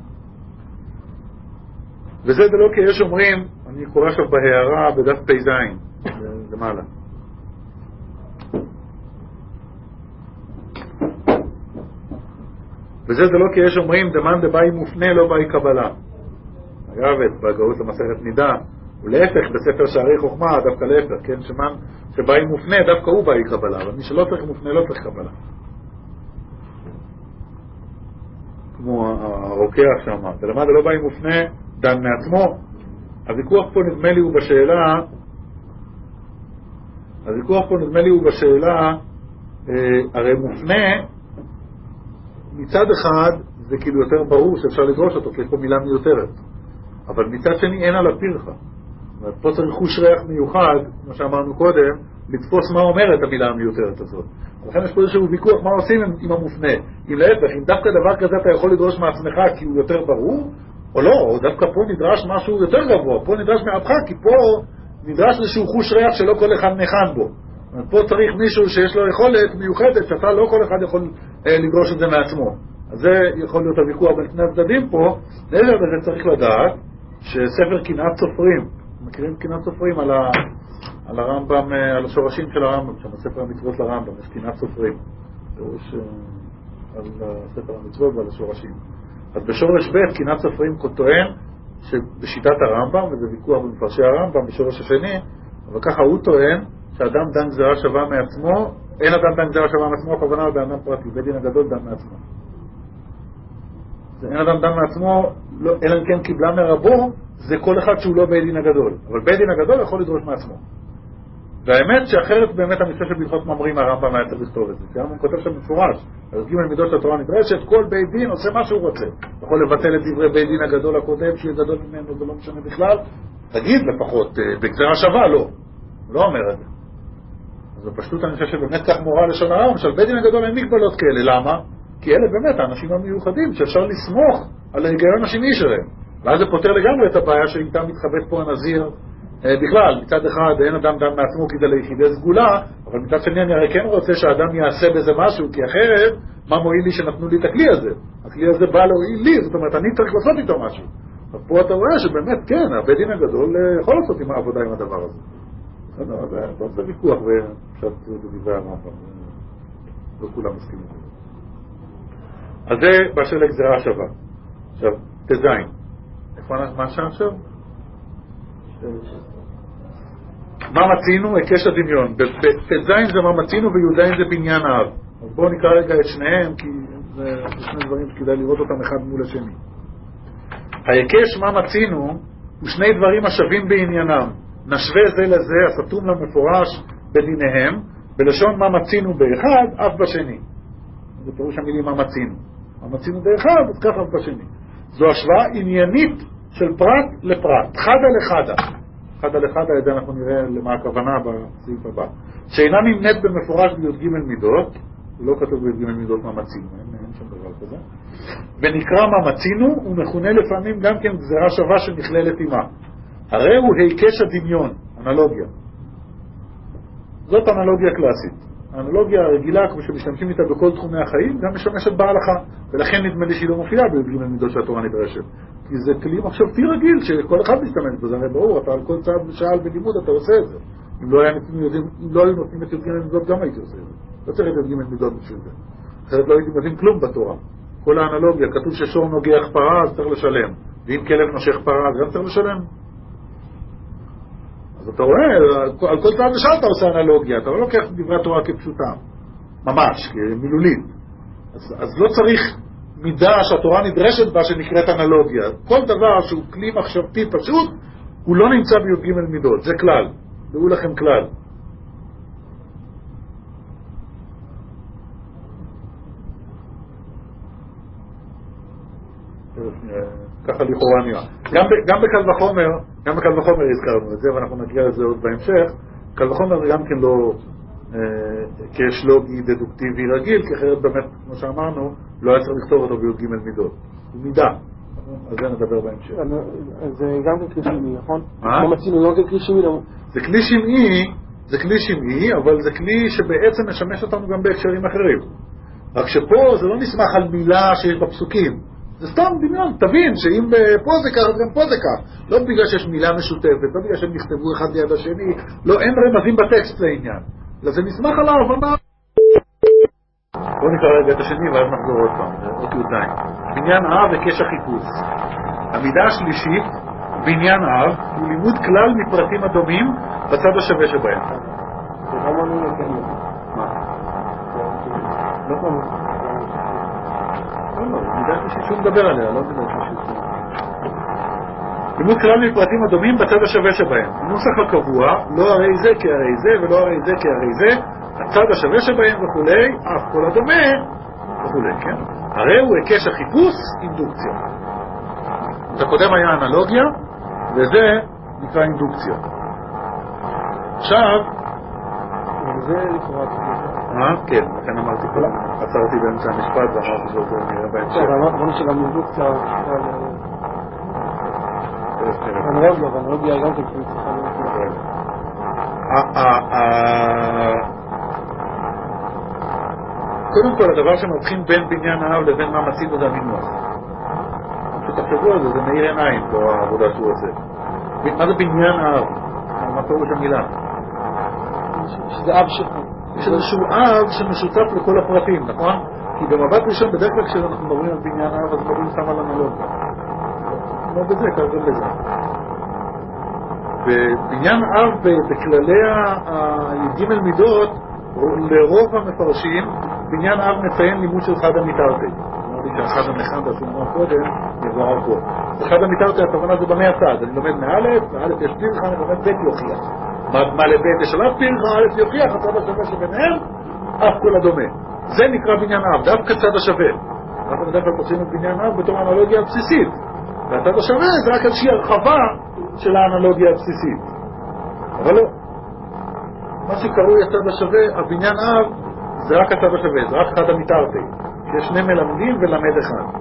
Speaker 1: וזה לא כי יש אומרים, אני קורא עכשיו בהערה בדף פ"ז למעלה. וזה לא כי יש אומרים, דמן דבאי מופנה לא באי קבלה. אגב, בגאות למסכת נידה, ולהפך בספר שערי חוכמה, דווקא להפך, כן, שמן שבאי מופנה דווקא הוא באי קבלה, אבל מי שלא צריך מופנה לא צריך קבלה. כמו הרוקח שאמר, ולמד לא באי מופנה דן מעצמו. הוויכוח פה נדמה לי הוא בשאלה, הרי מופנה מצד אחד זה כאילו יותר ברור שאפשר לדרוש אותו, כי יש פה מילה מיותרת, אבל מצד שני אין עליו פרחה. פה צריך חוש ריח מיוחד, כמו שאמרנו קודם, לתפוס מה אומרת המילה המיותרת הזאת. לכן יש פה איזשהו ויכוח מה עושים עם המופנה. אם להפך, אם דווקא דבר כזה אתה יכול לדרוש מעצמך כי הוא יותר ברור, או לא, או דווקא פה נדרש משהו יותר גבוה, פה נדרש מעבך, כי פה נדרש איזשהו חוש ריח שלא כל אחד נחן בו. פה צריך מישהו שיש לו יכולת מיוחדת, שאתה לא כל אחד יכול לדרוש את זה מעצמו. אז זה יכול להיות הוויכוח בין שני הצדדים פה. נראה בזה צריך לדעת שספר קנאת סופרים, מכירים קנאת סופרים על הרמב"ם, על השורשים של הרמב"ם, שם ספר המצוות לרמב"ם, יש קנאת סופרים, פירוש על ספר המצוות ועל השורשים. אז בשורש ב' קנאת סופרים טוען שבשיטת הרמב"ם, וזה ויכוח במפרשי הרמב"ם בשורש השני, אבל ככה הוא טוען שאדם דן גזרה שווה מעצמו, אין אדם דן גזרה שווה מעצמו, הכוונה הוא באדם פרטי, בית דין הגדול דן מעצמו. אין אדם דן מעצמו, אלא אם כן קיבלה מרבו, זה כל אחד שהוא לא בית דין הגדול. אבל בית דין הגדול יכול לדרוש מעצמו. והאמת שאחרת באמת המצווה של בהלכות ממרים הרמב"ם היה צריך לכתוב את זה. כי הרמב"ם כותב שם מפורש, אז ג' מידות של התורה נדרשת, כל בית דין עושה מה שהוא רוצה. יכול לבטל את דברי בית דין הגדול הקודם, שיהיה גדול ממנו, זה לא משנה בכלל. תגיד לפחות, בגזרה שווה, לא. לא אומר את זה. אז בפשטות אני חושב שבאמת כך מורה לשון הרמב"ם, של בית דין הגדול אין מגבלות כאלה. למה? כי אלה באמת האנשים המיוחדים שאפשר לסמוך על ההיגיון השני שלהם. ואז זה פותר לגמרי את הבעיה שאיתה מתחבט פה הנזיר בכלל. מצד אחד אין אדם דן מעצמו כדי ליחידי סגולה, אבל מצד שני אני הרי כן רוצה שהאדם יעשה בזה משהו, כי אחרת מה מועיל לי שנתנו לי את הכלי הזה? הכלי הזה בא להועיל לי, זאת אומרת אני צריך לעשות איתו משהו. אז פה אתה רואה שבאמת כן, הבית דין הגדול יכול לעשות עם העבודה עם הדבר הזה. זה ויכוח ופשוט זה דברי הרמב"ם, לא כולם מסכימים. אז זה באשר לגזרה שווה. עכשיו, תזין. איפה מה שם עכשיו? מה מצינו? הקש הדמיון. תזין זה מה מצינו וי"ז זה בניין האב. אז בואו נקרא רגע את שניהם, כי זה שני דברים שכדאי לראות אותם אחד מול השני. ההיקש מה מצינו הוא שני דברים השווים בעניינם. נשווה זה לזה, הסתום למפורש בדיניהם, בלשון מה מצינו באחד, אף בשני. זה פירוש המילים מה מצינו. מה מצינו באחד, אז כך אף בשני. זו השוואה עניינית של פרט לפרט, חדה לחדה. חדה לחדה, את זה אנחנו נראה למה הכוונה בסעיף הבא. שאינה נמנית במפורש בי"ג מידות, לא כתוב בי"ג מידות מה מצינו, אין שם דבר כזה. ונקרא מה מצינו, הוא מכונה לפעמים גם כן גזרה שווה שנכללת עימה. הרי הוא היקש הדמיון, אנלוגיה. זאת אנלוגיה קלאסית. האנלוגיה הרגילה, כמו שמשתמשים איתה בכל תחומי החיים, גם משמשת בהלכה. ולכן נדמה לי שהיא לא מופיעה בי"ג מידות שהתורה נדרשת. כי זה כלי מחשבתי רגיל שכל אחד משתמש בזה. הרי ברור, אתה על כל צעד ושעה בלימוד אתה עושה את זה. אם לא היו נותנים את י"ג מידות גם הייתי עושה את זה. לא צריך את י"ג מידות בשביל זה. אחרת לא הייתי מבין כלום בתורה. כל האנלוגיה, כתוב ששור נוגח פרה, אז צריך לשלם. ואם כלב נושך פרה, אז גם צריך לשלם. אז אתה רואה, על כל צעד ושעה אתה עושה אנלוגיה, אתה לא לוקח דברי התורה כפשוטה, ממש, מילולית. אז לא צריך מידה שהתורה נדרשת בה שנקראת אנלוגיה. כל דבר שהוא כלי מחשבתי פשוט, הוא לא נמצא בי"ג מידות, זה כלל, דעו לכם כלל. ככה לכאורה נראה. גם בקל וחומר הזכרנו את זה, ואנחנו נגיע לזה עוד בהמשך. קל וחומר זה גם כן לא קש לוגי דדוקטיבי רגיל, כי אחרת באמת, כמו שאמרנו, לא היה צריך לכתוב אותו בי"ג מידות. הוא מידה. על זה נדבר בהמשך.
Speaker 2: זה גם כן כלי שמעי, נכון?
Speaker 1: מה?
Speaker 2: לא מצינו לא כלי שמעי.
Speaker 1: זה כלי שמעי, אבל זה כלי שבעצם משמש אותנו גם בהקשרים אחרים. רק שפה זה לא נסמך על מילה שיש בפסוקים. זה סתם דמיון, תבין שאם פה זה כך, גם פה זה כך. לא בגלל שיש מילה משותפת, לא בגלל שהם נכתבו אחד ליד השני, לא, אין רמזים בטקסט לעניין. אלא זה נסמך על ההבנה. בואו נקרא רגע את השני ואז נחזור עוד פעם, עוד י"ז. בניין אב וקש החיפוש. המידה השלישית, בניין אב, הוא לימוד כלל מפרטים הדומים בצד השווה שבהם.
Speaker 2: זה לא מונו לכם.
Speaker 1: מה? לא פעם. לא, מידה שלישית שהוא מדבר עליה, לא מידה שלישית. לימוד כלל מפרטים הדומים בצד השווה שבהם. הנוסח הקבוע, לא הרי זה כהרי זה ולא הרי זה כהרי זה, הצד השווה שבהם וכולי, אף כל הדומה וכולי, כן? הרי הוא היקש החיפוש אינדוקציה. את הקודם היה אנלוגיה, וזה נקרא אינדוקציה. עכשיו,
Speaker 2: זה לכאורה.
Speaker 1: כן, לכן אמרתי כל עצרתי באמצע המשפט ואמרתי שאותו נראה בהמשך.
Speaker 2: אמרנו שגם אינדוקציה אנלוגיה גם כן צריכה להיות.
Speaker 1: קודם כל, הדבר שמבחין בין בניין האב לבין מה מצינו זה המינוח. שתחשבו על זה, זה מאיר עיניים, לא העבודה שהוא עושה. מה זה בניין האב? מה פירוש המילה?
Speaker 2: שזה אב שכם.
Speaker 1: יש איזשהו אב שמשותף לכל הפרטים, נכון? כי במבט ראשון, בדרך כלל כשאנחנו מדברים על בניין האב, אז מדברים סתם על אנלוגיה. כמו בזה, כך גם בזה. בבניין אב, בכללי הי"ג מידות, לרוב המפרשים, בניין אב מציין לימוד של חד המיתרתי. אמרתי שהחד המחנדה שאומר קודם, נבואר פה. וחד המיתרתי, הכוונה זה במי הצד. אני לומד מאלף, מאלף יש פרחה, אני לומד בית יוכיח. מה לבית יש עליו פרחה, אלף יוכיח, הצד השווה שביניהם, אף כל הדומה. זה נקרא בניין אב, דווקא צד השווה. אנחנו בדרך כלל פוצעים את בניין אב בתור האנלוגיה הבסיסית. והצד השווה זה רק איזושהי הרחבה של האנלוגיה הבסיסית. אבל לא. מה שקרוי הצד השווה, הבניין אב, זה רק הצד השווה, זה רק חד המיתרתי. שיש שני מלמדים ולמד אחד.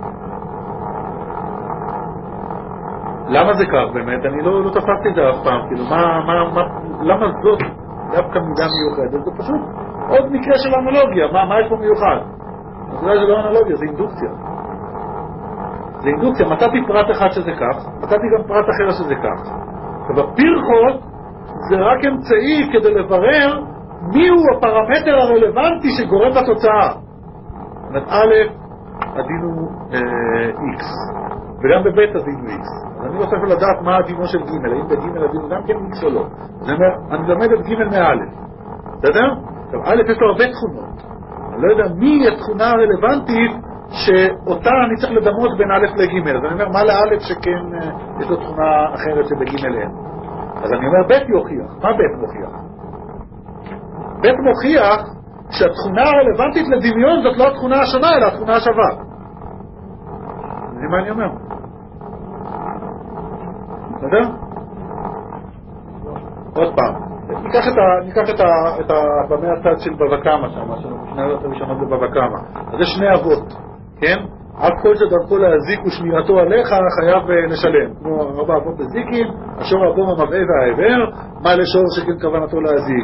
Speaker 1: למה זה כך באמת? אני לא תפסתי את זה אף פעם. כאילו, למה זאת דווקא מידה מיוחדת? זה פשוט עוד מקרה של אנלוגיה. מה יש פה מיוחד? אז אולי זה לא אנלוגיה, זה אינדוקציה. זה אינדוקציה. מצאתי פרט אחד שזה כך, מצאתי גם פרט אחר שזה כך. ובפרחות זה רק אמצעי כדי לברר מיהו הפרמטר הרלוונטי שגורם לתוצאה. זאת אומרת, א', הדין הוא X, וגם בב' הדין הוא X. אז אני רוצה לדעת מה הדינו של ג', האם בג' הדין הוא גם כן X או לא. זאת אומרת, אני לומד את ג' מא'. אתה יודע? עכשיו, א' יש לו הרבה תכונות. אני לא יודע מי התכונה הרלוונטית שאותה אני צריך לדמות בין א' לג'. אז אני אומר, מה לא' שכן יש לו תכונה אחרת שבג' אין? אז אני אומר, ב' יוכיח. מה ב' מוכיח? ב' מוכיח שהתכונה הרלוונטית לדמיון זאת לא התכונה השונה, אלא התכונה השווה. זה מה אני אומר. בסדר? עוד פעם. ניקח את הבמה הצד של בבא קמא שם, שני הראשונות בבבא קמא. אז זה שני אבות, כן? אף כל שדרכו להזיק ושמירתו עליך חייב לשלם. כמו ארבע אבות הזיקים, השור הבום המבעה והעבר, מה לשור שכן כוונתו להזיק,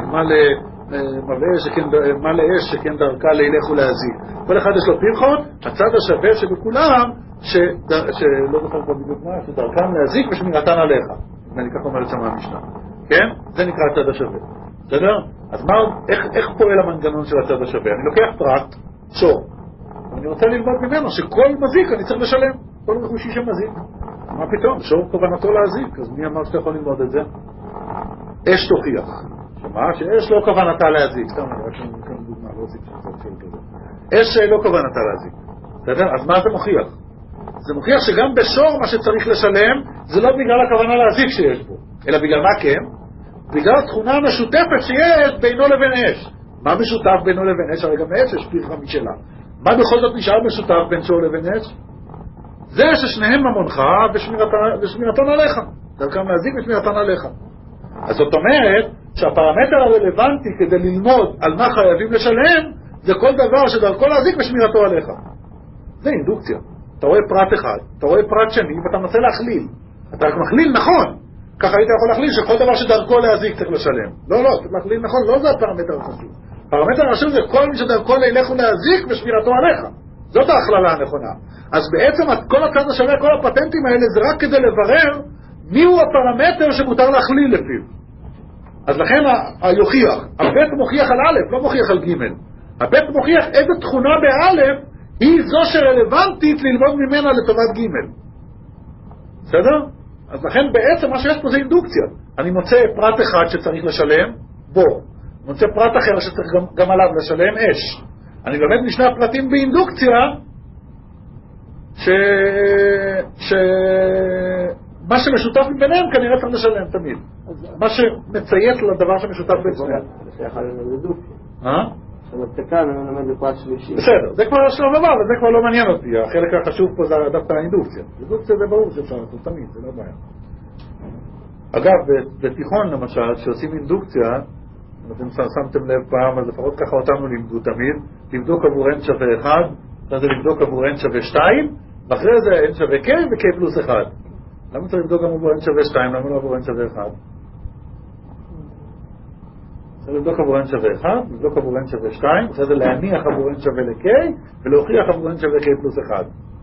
Speaker 1: מה לאש שכן דרכה לילך ולהזיק. כל אחד יש לו פרחות, הצד השווה שבכולם, שלא זוכר פה בדיוק מה, שדרכם להזיק ושמירתן עליך. אני כך אומרת שם מהמשנה. כן? זה נקרא הצד השווה. בסדר? אז איך פועל המנגנון של הצד השווה? אני לוקח פרט, שור. אני רוצה ללמוד ממנו שכל מזיק אני צריך לשלם. כל רכושי שמזיק. מה פתאום? שור כוונתו להזיק. אז מי אמר שאתה יכול ללמוד את זה? אש תוכיח. שמה? שאש לא כוונתה להזיק. סתם, אני רק כאן דוגמה, לא עושים שקצת של כזה. אש לא כוונתה להזיק. בסדר? אז מה זה מוכיח? זה מוכיח שגם בשור מה שצריך לשלם זה לא בגלל הכוונה להזיק שיש בו, אלא בגלל מה כן? בגלל התכונה המשותפת שיש בינו לבין אש. מה משותף בינו לבין אש? הרי גם אש יש פרחה משלה. מה בכל זאת נשאר משותף בין שור לבין אש? זה ששניהם ממונך ושמירתן עליך. דרכם להזיק ושמירתן עליך. אז זאת אומרת שהפרמטר הרלוונטי כדי ללמוד על מה חייבים לשלם זה כל דבר שדרכו להזיק ושמירתו עליך. זה אינדוקציה. אתה רואה פרט אחד, אתה רואה פרט שני ואתה מנסה להכליל. אתה רק מכליל נכון. ככה היית יכול להכליל שכל דבר שדרכו להזיק צריך לשלם. לא, צריך להכליל נכון, לא זה הפרמטר החשוב. הפרמטר החשוב זה כל מי שדרכו לילך ולהזיק ושמירתו עליך. זאת ההכללה הנכונה. אז בעצם כל הצד השווה, כל הפטנטים האלה זה רק כדי לברר מיהו הפרמטר שמותר להכליל לפיו. אז לכן היוכיח, הבית מוכיח על א', לא מוכיח על ג'. הבית מוכיח איזה תכונה באלף היא זו שרלוונטית ללמוד ממנה לטובת ג'. בסדר? אז לכן בעצם מה שיש פה זה אינדוקציה. אני מוצא פרט אחד שצריך לשלם, בור. מוצא פרט אחר שצריך גם עליו לשלם, אש. אני לומד משני הפרטים באינדוקציה מה שמשותף ביניהם כנראה צריך לשלם תמיד. מה שמציית לדבר שמשותף ביניהם.
Speaker 3: זה יכול להיות אינדוקציה.
Speaker 1: אה?
Speaker 3: כאן אני לומד בפרט שלישי.
Speaker 1: בסדר, זה כבר השלב הבא, וזה כבר לא מעניין אותי. החלק החשוב פה זה דווקא האינדוקציה. אינדוקציה זה ברור שאפשר לעשות תמיד, זה לא בעיה. אגב, בתיכון למשל, שעושים אינדוקציה, אתם שמתם לב פעם, אז לפחות ככה אותנו לימדו תמיד, לבדוק עבור n שווה 1, אחרי זה לבדוק עבור n שווה 2, ואחרי זה n שווה k ו-k פלוס 1. למה צריך לבדוק גם עבור n שווה 2, למה לא עבור n שווה 1? צריך לבדוק עבור n שווה 1, לבדוק עבור n שווה 2, אחרי זה להניח עבור n שווה ל-k, ולהוכיח עבור n שווה k פלוס 1.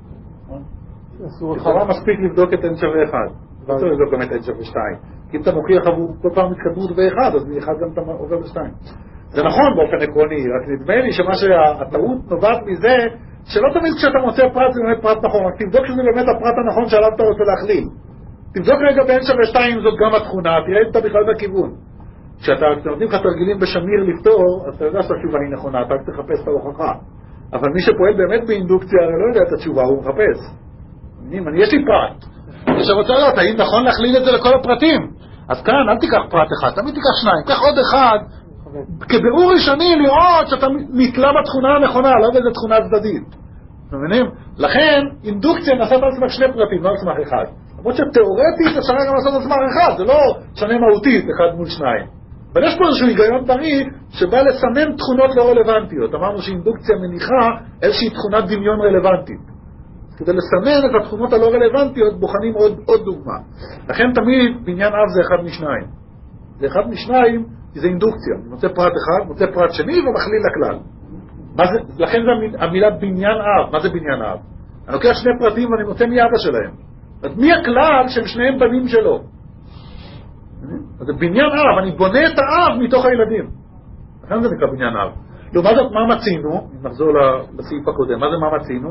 Speaker 1: לכאורה מספיק לבדוק את n שווה 1. לא צריך לבדוק גם את n שווה 2. כי אם אתה מוכיח עבור כל פעם התקדמות ב-1, אז מ-1 גם אתה עובר ב-2. זה נכון באופן עקרוני, רק נדמה לי שמה שהטעות נובעת מזה, שלא תמיד כשאתה מוצא פרט זה באמת פרט נכון, רק תבדוק שזה באמת הפרט הנכון שעליו אתה רוצה להכליל. תבדוק רגע ב-n שווה 2 זאת גם התכונה, תראה אם אתה בכלל בכיוון. כשאתה נותנים לך תרגילים בשמיר לפתור, אז אתה יודע שהתשובה היא נכונה, אתה רק תחפש את ההוכחה. אבל מי שפועל באמת באינדוקציה הרי לא יודע את התשובה, הוא מחפש. יש לי פרט. יש רוצה לדעת, האם נכון להכליל את זה לכל הפרטים? אז כאן, אל תיקח פרט אחד, תמיד תיקח שניים, קח עוד אחד, כבירור ראשוני לראות שאתה נתלה בתכונה הנכונה, לא באיזה תכונה צדדית. אתם מבינים? לכן, אינדוקציה נעשית על סמך שני פרטים, לא על סמך אחד. למרות שתיאורטית אפשר גם לעשות על סמך אחד, זה לא שונה מהותית, אחד מול שניים. אבל יש פה איזשהו היגיון בריא שבא לסמן תכונות לא רלוונטיות. אמרנו שאינדוקציה מניחה איזושהי תכונת דמיון רלוונטית. כדי לסמן את התכונות הלא רלוונטיות בוחנים עוד דוגמה. לכן תמיד בניין אב זה אחד משניים. זה אחד משניים כי זה אינדוקציה. אני מוצא פרט אחד, מוצא פרט שני ומכליל לכלל. לכן זה המילה בניין אב. מה זה בניין אב? אני לוקח שני פרטים ואני מוצא מי אבא שלהם. אז מי הכלל שהם שניהם בנים שלו? אז זה בניין אב, אני בונה את האב מתוך הילדים. לכן זה נקרא בניין אב. לעומת זאת, מה מצינו? אם נחזור לסעיף הקודם, מה זה מה מצינו?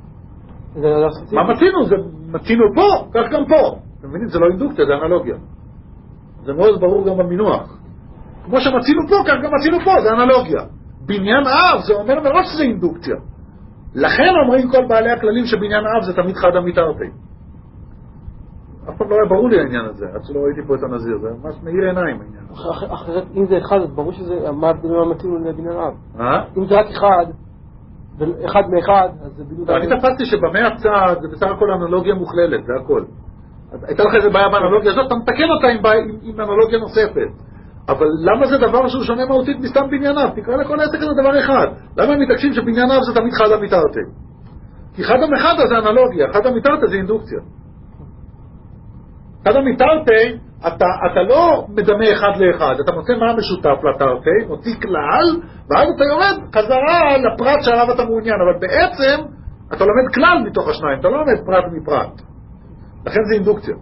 Speaker 1: מה מצינו? זה מצינו פה, כך גם פה. אתם מבינים? זה לא אינדוקציה, זה אנלוגיה. זה מאוד ברור גם במינוח. כמו שמצינו פה, כך גם מצינו פה, זה אנלוגיה. בניין אב, זה אומר מראש שזה אינדוקציה. לכן אומרים כל בעלי הכללים שבניין אב זה תמיד חד המתארתי. אף פעם לא היה ברור לי העניין הזה, עד שלא ראיתי פה את הנזיר, זה ממש מאיר עיניים העניין.
Speaker 2: אחרת, אם זה אחד, אז ברור שזה מה מתאים לבניין אב. אם זה רק אחד מאחד, אז זה בדיוק...
Speaker 1: אני תפסתי שבמי הצד זה בסך הכל אנלוגיה מוכללת, זה הכל. הייתה לך איזה בעיה באנלוגיה הזאת, אתה מתקן אותה עם אנלוגיה נוספת. אבל למה זה דבר שהוא שונה מהותית מסתם בניין אב? תקרא לכל העסק הזה דבר אחד. למה הם מתעקשים שבניין אב זה תמיד חד המתארתי? כי חד המחד זה אנלוגיה, חד המתארתי זה אינדוקציה. חד המתארתי, אתה לא מדמה אחד לאחד, אתה מוצא מה משותף לתארתי, מוציא כלל, ואז אתה יורד חזרה לפרט שעליו אתה מעוניין, אבל בעצם אתה לומד כלל מתוך השניים, אתה לא לומד פרט מפרט. לכן זה אינדוקציה.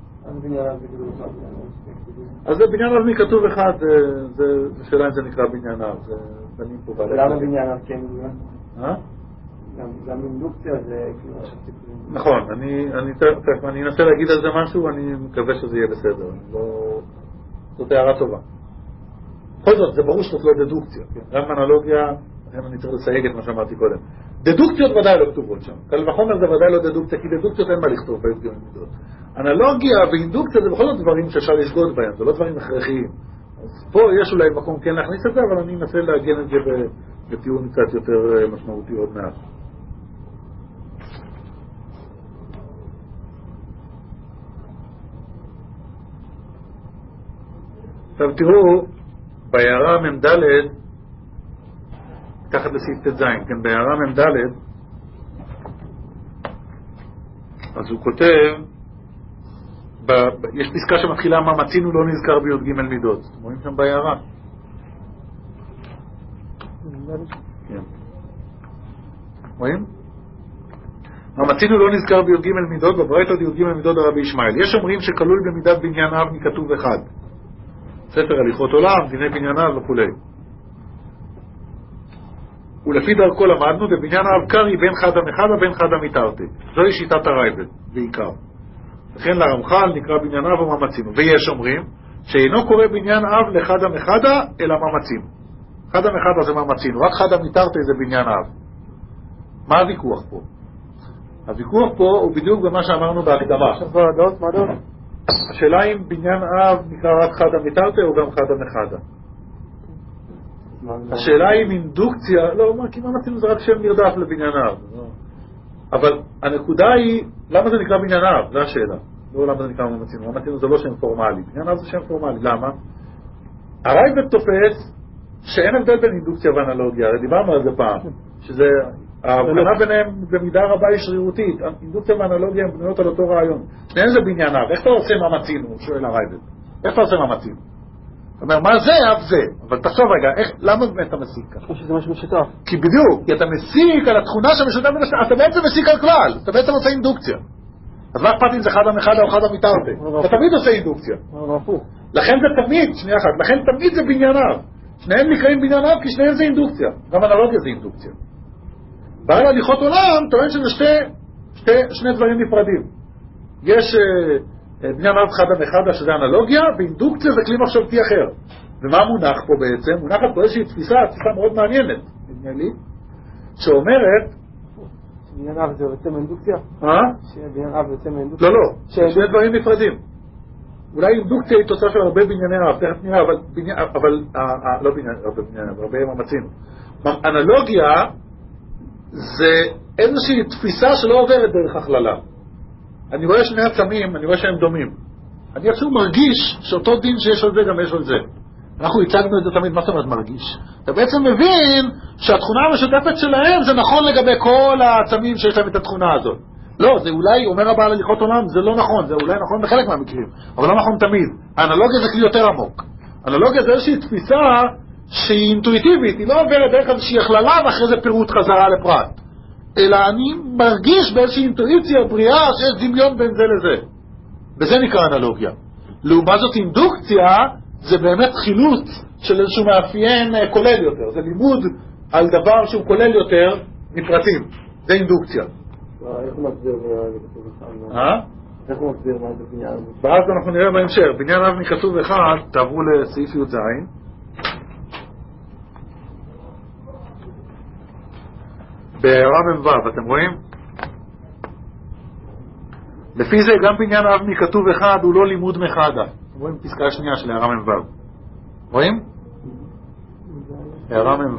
Speaker 1: אז זה בניין אב מכתוב אחד, זה שאלה אם זה נקרא בניין אב, זה בנים פה בעלי.
Speaker 3: למה בניין אב כן בניין? גם אינדוקציה זה כאילו שציפים.
Speaker 1: נכון, אני אנסה להגיד על זה משהו, אני מקווה שזה יהיה בסדר. זאת הערה טובה. בכל זאת, זה ברור שזאת לא דדוקציה. גם אנלוגיה, אני צריך לסייג את מה שאמרתי קודם. דדוקציות ודאי לא כתובות שם. קל וחומר זה ודאי לא דדוקציה, כי דדוקציות אין מה לכתוב בהסגר מידות. אנלוגיה ואינדוקציה זה בכל זאת דברים שאפשר לשגוד בהם, זה לא דברים הכרחיים. אז פה יש אולי מקום כן להכניס את זה, אבל אני אנסה להגן את זה בטיעון קצת יותר משמעותי עוד מעט. עכשיו תראו, בהערה מ"ד, תחת לסעיף ט"ז, כן, בהערה מ"ד, אז הוא כותב, יש פסקה שמתחילה מה מצינו לא נזכר בי"ג מידות. אתם רואים שם בהערה? כן. רואים? מה מצינו לא נזכר בי"ג מידות, בברייתות י"ג מידות הרבי ישמעאל. יש אומרים שכלול במידת בניין אב מכתוב אחד. ספר הליכות עולם, דיני בניין אב וכו'. ולפי דרכו למדנו, בבניין אב קרי בין חדה מחדה בין חדה מתרתי. זוהי שיטת הרייבד, בעיקר. לכן לרמח"ל נקרא בניין אב ומה מצינו. ויש אומרים שאינו קורא בניין אב לחדה מחדה, אלא מה מצינו. חדה מחדה זה מה מצינו, רק חדה מתרתי זה בניין אב. מה הוויכוח פה? הוויכוח פה הוא בדיוק במה שאמרנו בהקדמה. השאלה אם בניין אב נקרא רק חדה מתרתי או גם חדה מחדה. השאלה אם אינדוקציה, לא, כי מה מצינו זה רק שם נרדף לבניין אב. אבל הנקודה היא, למה זה נקרא בניין אב? זו השאלה. לא למה זה נקרא מה מצינו. מה מצינו זה לא שם פורמלי. בניין אב זה שם פורמלי. למה? הרייבד תופס שאין הבדל בין אינדוקציה ואנלוגיה. הרי דיברנו על זה פעם. שזה, ההבחנה ביניהם במידה רבה היא שרירותית. אינדוקציה ואנלוגיה הן בנויות על אותו רעיון. שניהם זה בניין אב. איך אתה עושה מה מצינו? שואל הרייבד. איך אתה עושה מה מצינו? זאת אומרת, מה זה אב זה? אבל תחשוב רגע, למה באמת אתה מסיק ככה?
Speaker 2: שזה משהו משותף.
Speaker 1: כי בדיוק, כי אתה מסיק על התכונה שמשותף בין השניים, אתה בעצם מסיק על כלל, אתה בעצם עושה אינדוקציה. אז מה אכפת אם זה חדה מחדה או חדה מתרתי? אתה תמיד עושה אינדוקציה. לכן זה תמיד, שנייה אחת, לכן תמיד זה בניין אב. שניהם נקראים בניין אב כי שניהם זה אינדוקציה. גם אנלוגיה זה אינדוקציה. בעל הליכות עולם טוען שזה שני דברים נפרדים. יש בניין אב חדה מחדה שזה אנלוגיה, ואינדוקציה זה כלי מחשבתי אחר. ומה מונח פה בעצם? מונחת פה איזושהי תפיסה מאוד מעניינת, נדמה לי, שאומרת...
Speaker 2: בניין אב זה יוצא מאינדוקציה? בניין אב יוצא מאינדוקציה?
Speaker 1: לא, שני דברים נפרדים. אולי אינדוקציה היא תוצאה של הרבה בנייני אב, תכף נראה, אבל לא בנייני אב, הרבה מאמצינו. אנלוגיה זה איזושהי תפיסה שלא עוברת דרך הכללה. אני רואה שני עצמים, אני רואה שהם דומים. אני אפילו מרגיש שאותו דין שיש על זה גם יש על זה. אנחנו הצגנו את זה תמיד, מה זאת אומרת מרגיש? אתה בעצם מבין שהתכונה המשותפת שלהם זה נכון לגבי כל העצמים שיש להם את התכונה הזאת. לא, זה אולי, אומר הבעל הליכות עולם, זה לא נכון, זה אולי נכון בחלק מהמקרים, אבל לא נכון תמיד. האנלוגיה זה כלי יותר עמוק. האנלוגיה זה איזושהי תפיסה שהיא אינטואיטיבית, היא לא עוברת דרך איזושהי הכללה ואחרי זה פירוט חזרה לפרט. אלא אני מרגיש באיזושהי אינטואיציה בריאה שיש דמיון בין זה לזה. וזה נקרא אנלוגיה. לעומת זאת אינדוקציה זה באמת חילוץ של איזשהו מאפיין כולל יותר. זה לימוד על דבר שהוא כולל יותר מפרטים. זה אינדוקציה.
Speaker 3: איך הוא מסביר איך הוא מסביר מה זה בניין אב?
Speaker 1: ואז אנחנו נראה בהמשך. בניין אב מכתוב אחד, תעברו לסעיף י"ז. בהערה מ"ו, אתם רואים? לפי זה גם בניין אב מכתוב אחד הוא לא לימוד מחדה. אתם רואים פסקה שנייה של הערה מ"ו. רואים? הערה מ"ו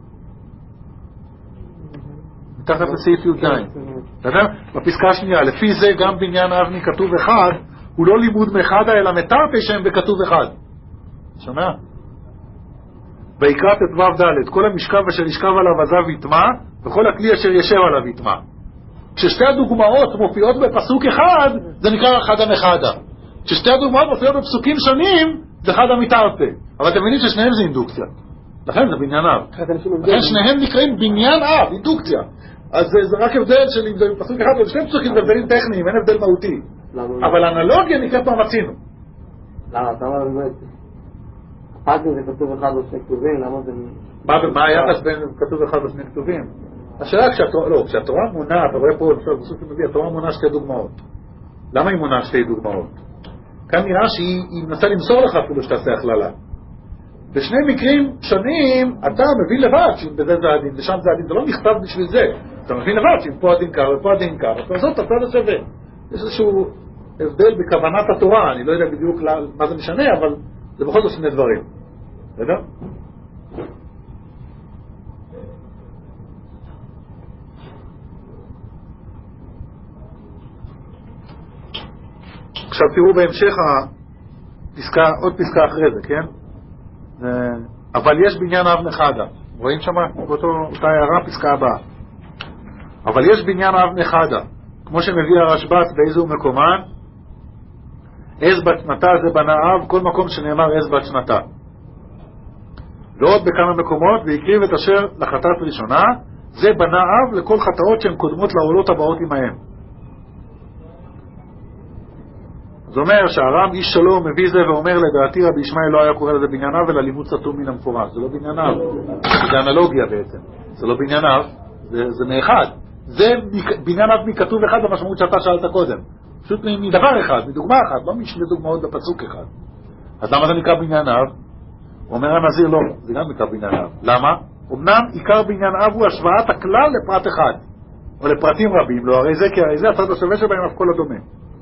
Speaker 1: מתחת לסעיף י"ז. בפסקה השנייה, לפי זה גם בניין אב מכתוב אחד הוא לא לימוד מחדה אלא מתרתי שהם בכתוב אחד. שומע? ויקרא ט"ו ד' כל המשכב אשר ישכב עליו עזב יטמע וכל הכלי אשר ישב עליו יטמע. כששתי הדוגמאות מופיעות בפסוק אחד זה נקרא חדה מחדה. כששתי הדוגמאות מופיעות בפסוקים שונים זה חדה מתרתי. אבל אתם מבינים ששניהם זה אינדוקציה, לכן זה בניין אב. לכן שניהם נקראים בניין אב, אינדוקציה. אז זה רק הבדל של אם זה פסוק אחד או שני פסוקים, זה הבדלים טכניים, אין הבדל מהותי. אבל אנלוגיה נקראת מה מצינו.
Speaker 3: למה? אתה אומר באמת אחד זה כתוב אחד או שני כתובים, למה זה...
Speaker 1: מה היחס בין כתוב אחד או שני כתובים? השאלה כשהתורה מונה, אתה רואה פה בסוף מביא, התורה מונה שתי דוגמאות. למה היא מונה שתי דוגמאות? כאן נראה שהיא מנסה למסור לך אפילו שתעשה הכללה. בשני מקרים שונים אתה מבין לבד שבזה זה הדין ושם זה הדין, זה לא נכתב בשביל זה. אתה מבין לבד שאם פה הדין קר ופה הדין קר, אתה עושה את הצד השווה. יש איזשהו הבדל בכוונת התורה, אני לא יודע בדיוק מה זה משנה, אבל זה בכל זאת שני דברים. בסדר? עכשיו תראו בהמשך עוד פסקה אחרי זה, כן? אבל יש בניין אב נחדה. רואים שם? אותה הערה, פסקה הבאה. אבל יש בניין אב נחדה. כמו שמביא הרשב"ץ באיזו מקומן, עז בת שנתה זה בנה אב, כל מקום שנאמר עז בת שנתה. ועוד בכמה מקומות, והקריב את אשר לחטאת ראשונה, זה בנה אב לכל חטאות שהן קודמות לעולות הבאות עמהם. זאת אומרת שהר"ם איש שלום מביא זה ואומר לדעתי רבי ישמעאל לא היה קורא לזה בניין אב אלא לימוד סתום מן המפורש. זה לא בניין אב, זה אנלוגיה בעצם. זה לא בניין אב, זה מאחד. זה בניין אב מכתוב אחד במשמעות שאתה שאלת קודם. פשוט מדבר אחד, מדוגמה אחת, לא משני דוגמאות בפסוק אחד. אז למה זה נקרא בניין אב? אומר הנזיר לא, זה גם נקרא בניין אב. למה? אמנם עיקר בניין אב הוא השוואת הכלל לפרט אחד, או לפרטים רבים, לא הרי זה כי הרי זה הצד השווה שבהם אף כל הדומה.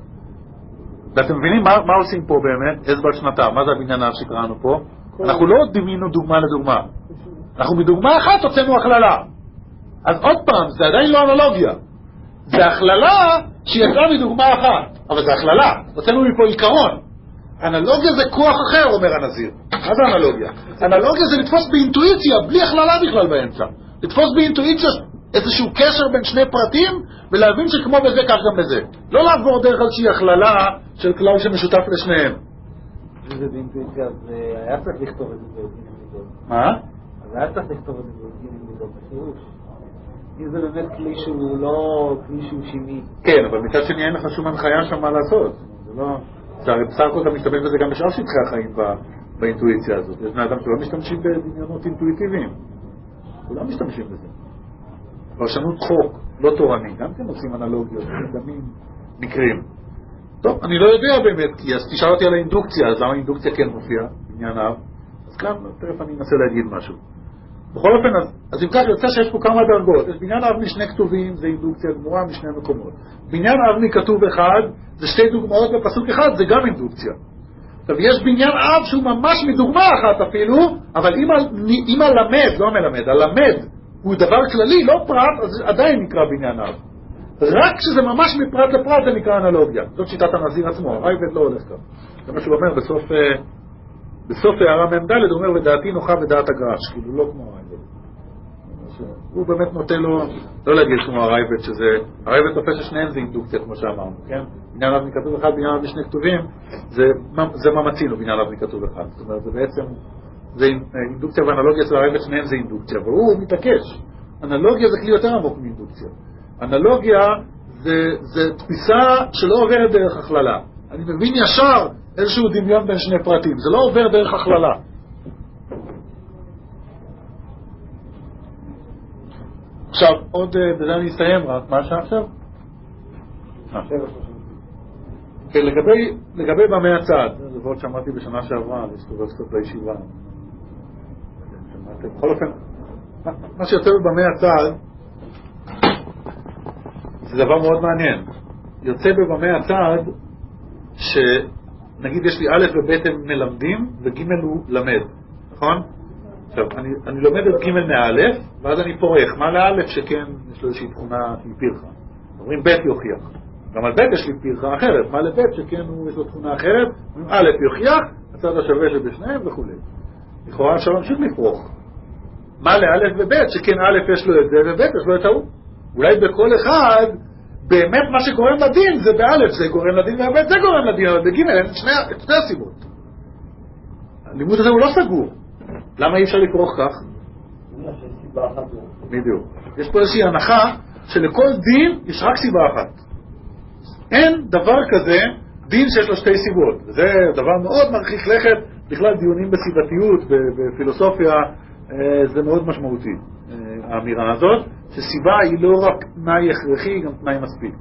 Speaker 1: ואתם מבינים מה עושים פה באמת? עז בת שנתה, מה זה הבניין אב שקראנו פה? אנחנו לא דמינו דוגמה לדוגמה, אנחנו מדוגמה אחת הוצאנו הכללה. אז עוד פעם, זה עדיין לא אנלוגיה, זה הכללה שיצאה מדוגמה אחת, אבל זה הכללה, הוצאנו מפה עיקרון. אנלוגיה זה כוח אחר, אומר הנזיר. מה זה אנלוגיה? אנלוגיה זה לתפוס באינטואיציה, בלי הכללה בכלל באמצע. לתפוס באינטואיציה איזשהו קשר בין שני פרטים, ולהבין שכמו בזה כך גם בזה. לא לעבור דרך איזושהי הכללה של כלל שמשותף לשניהם.
Speaker 4: זה באינטואיציה, אז היה צריך לכתוב את זה באותים מידות.
Speaker 1: מה?
Speaker 4: אז היה צריך לכתוב את זה באותים מידות, בפירוש. אם זה באמת כלי שהוא לא כלי שהוא שימי.
Speaker 1: כן, אבל מצד שני אין לך שום הנחיה שם מה לעשות. זה לא... הרי בסך הכל אתה משתמש בזה גם בשאר שטחי החיים באינטואיציה הזאת. יש בני אדם שלא משתמשים בדמיונות אינטואיטיביים. כולם משתמשים בזה. פרשנות חוק, לא תורני, גם כן עושים אנלוגיות, מדמים מקרים. טוב, אני לא יודע באמת, כי אז תשאל אותי על האינדוקציה, אז למה האינדוקציה כן מופיעה בעניין אב? אז כאן, תכף אני אנסה להגיד משהו. בכל אופן, אז אם כך יוצא שיש פה כמה דרגות. יש בניין אב משני כתובים, זה אינדוקציה גמורה משני מקומות. בניין אב מכתוב אחד, זה שתי דוגמאות בפסוק אחד, זה גם אינדוקציה. עכשיו, יש בניין אב שהוא ממש מדוגמה אחת אפילו, אבל אם הלמד, לא מלמד, הלמד הוא דבר כללי, לא פרט, אז עדיין נקרא בניין אב. רק כשזה ממש מפרט לפרט זה נקרא אנלוגיה. זאת שיטת הנזיר עצמו, הרייבד לא הולך כך. זה מה שהוא אומר בסוף הערה מ"ד, הוא אומר ודעתי נוחה ודעת הגרש, כאילו לא כמו הרייבד. הוא באמת נוטה לו, לא להגיד כמו הרייבד, שזה, הרייבד תופס ששניהם זה אינדוקציה כמו שאמרנו, כן? בניין אב מכתוב אחד, בניין אב משני כתובים, זה מה מצינו בניין אב מכתוב אחד. זאת אומרת, זה בעצם, זה אינדוקציה ואנלוגיה של הרייבד, שניהם זה אינדוקציה, והוא מתעקש. אנלוגיה זה כלי יותר עמוק מאינדוקציה. אנלוגיה זה תפיסה שלא עוברת דרך הכללה. אני מבין ישר איזשהו דמיון בין שני פרטים, זה לא עובר דרך הכללה. עכשיו, עוד בזה אני אסיים רק, מה השעה עכשיו? לגבי במי הצעד, זה עוד שמעתי בשנה שעברה, להסתובב קצת בישיבה. בכל אופן, מה שיוצא בבמי הצעד, זה דבר מאוד מעניין. יוצא בבמי הצעד, שנגיד יש לי א' וב' הם מלמדים, וג' הוא למד, נכון? עכשיו, אני לומד את ג' מא', ואז אני פורח. מה לא' שכן יש לו איזושהי תכונה שהיא פרחה? אומרים ב' יוכיח. גם על ב' יש לי פרחה אחרת. מה לב' שכן יש לו תכונה אחרת? אומרים א' יוכיח, הצד השווה שבשניהם וכו'. לכאורה אפשר להמשיך לפרוח. מה לא' וב' שכן א' יש לו את זה וב' יש לו את ההוא. אולי בכל אחד, באמת מה שגורם לדין זה בא' זה גורם לדין וב' זה גורם לדין, אבל בג' אין את שתי הסיבות. הלימוד הזה הוא לא סגור. למה אי אפשר לקרוא כך? בדיוק. יש פה איזושהי הנחה שלכל דין יש רק סיבה אחת. אין דבר כזה דין שיש לו שתי סיבות. וזה דבר מאוד מרחיק לכת, בכלל דיונים בסיבתיות, בפילוסופיה, זה מאוד משמעותי. האמירה הזאת, שסיבה היא לא רק תנאי הכרחי, היא גם תנאי מספיק.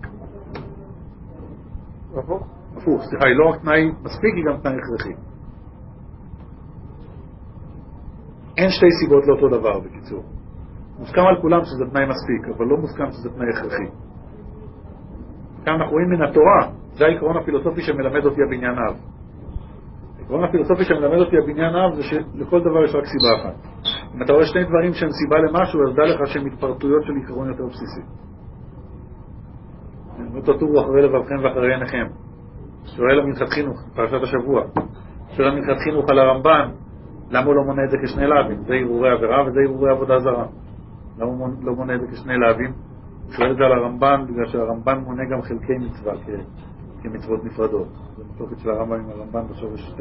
Speaker 1: הפוך, סליחה, היא לא רק תנאי מספיק, היא גם תנאי הכרחי. אין שתי סיבות לאותו דבר, בקיצור. מוסכם על כולם שזה תנאי מספיק, אבל לא מוסכם שזה תנאי הכרחי. כאן אנחנו רואים מן התורה, זה העיקרון הפילוסופי שמלמד אותי הבניין אב. העיקרון הפילוסופי שמלמד אותי הבניין אב זה שלכל דבר יש רק סיבה אחת. אם אתה רואה שני דברים שהם סיבה למשהו, אז דע לך שהם התפרטויות של עיקרון יותר בסיסי. לא תטורו אחרי לבבכם ואחרי עיניכם. שואל המנחת חינוך, פרשת השבוע. שואל המלכת חינוך על הרמב"ן, למה הוא לא מונה את זה כשני לאווים? זה ערעורי עבירה וזה ערעורי עבודה זרה. למה הוא לא מונה את זה כשני לאווים? הוא שואל את זה על הרמב"ן, בגלל שהרמב"ן מונה גם חלקי מצווה כמצוות נפרדות. זה מחלוקת של הרמב"ן עם הרמב"ן בשורש ט'.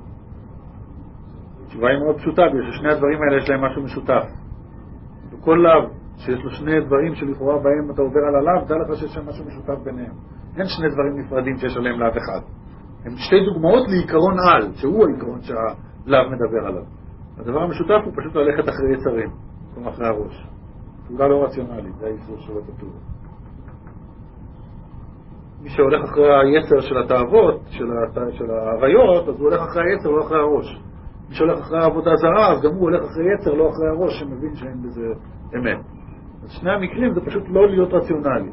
Speaker 1: התשובה היא מאוד פשוטה, בגלל ששני הדברים האלה יש להם משהו משותף. וכל לאו שיש לו שני דברים שלכאורה בהם אתה עובר על הלאו, דע לך שיש שם משהו משותף ביניהם. אין שני דברים נפרדים שיש עליהם לאו אחד. הם שתי דוגמאות לעיקרון על, שהוא העיקרון שהלאו מדבר עליו. הדבר המשותף הוא פשוט ללכת אחרי יצרים, כמו אחרי הראש. פעולה לא רציונלית, זה האיסור שלו כתוב. מי שהולך אחרי היצר של התאוות, של העריות, אז הוא הולך אחרי היצר, לא אחרי הראש. מי שהולך אחרי העבודה זרה, אז גם הוא הולך אחרי יצר, לא אחרי הראש, שמבין שאין בזה אמת. אז שני המקרים זה פשוט לא להיות רציונלי.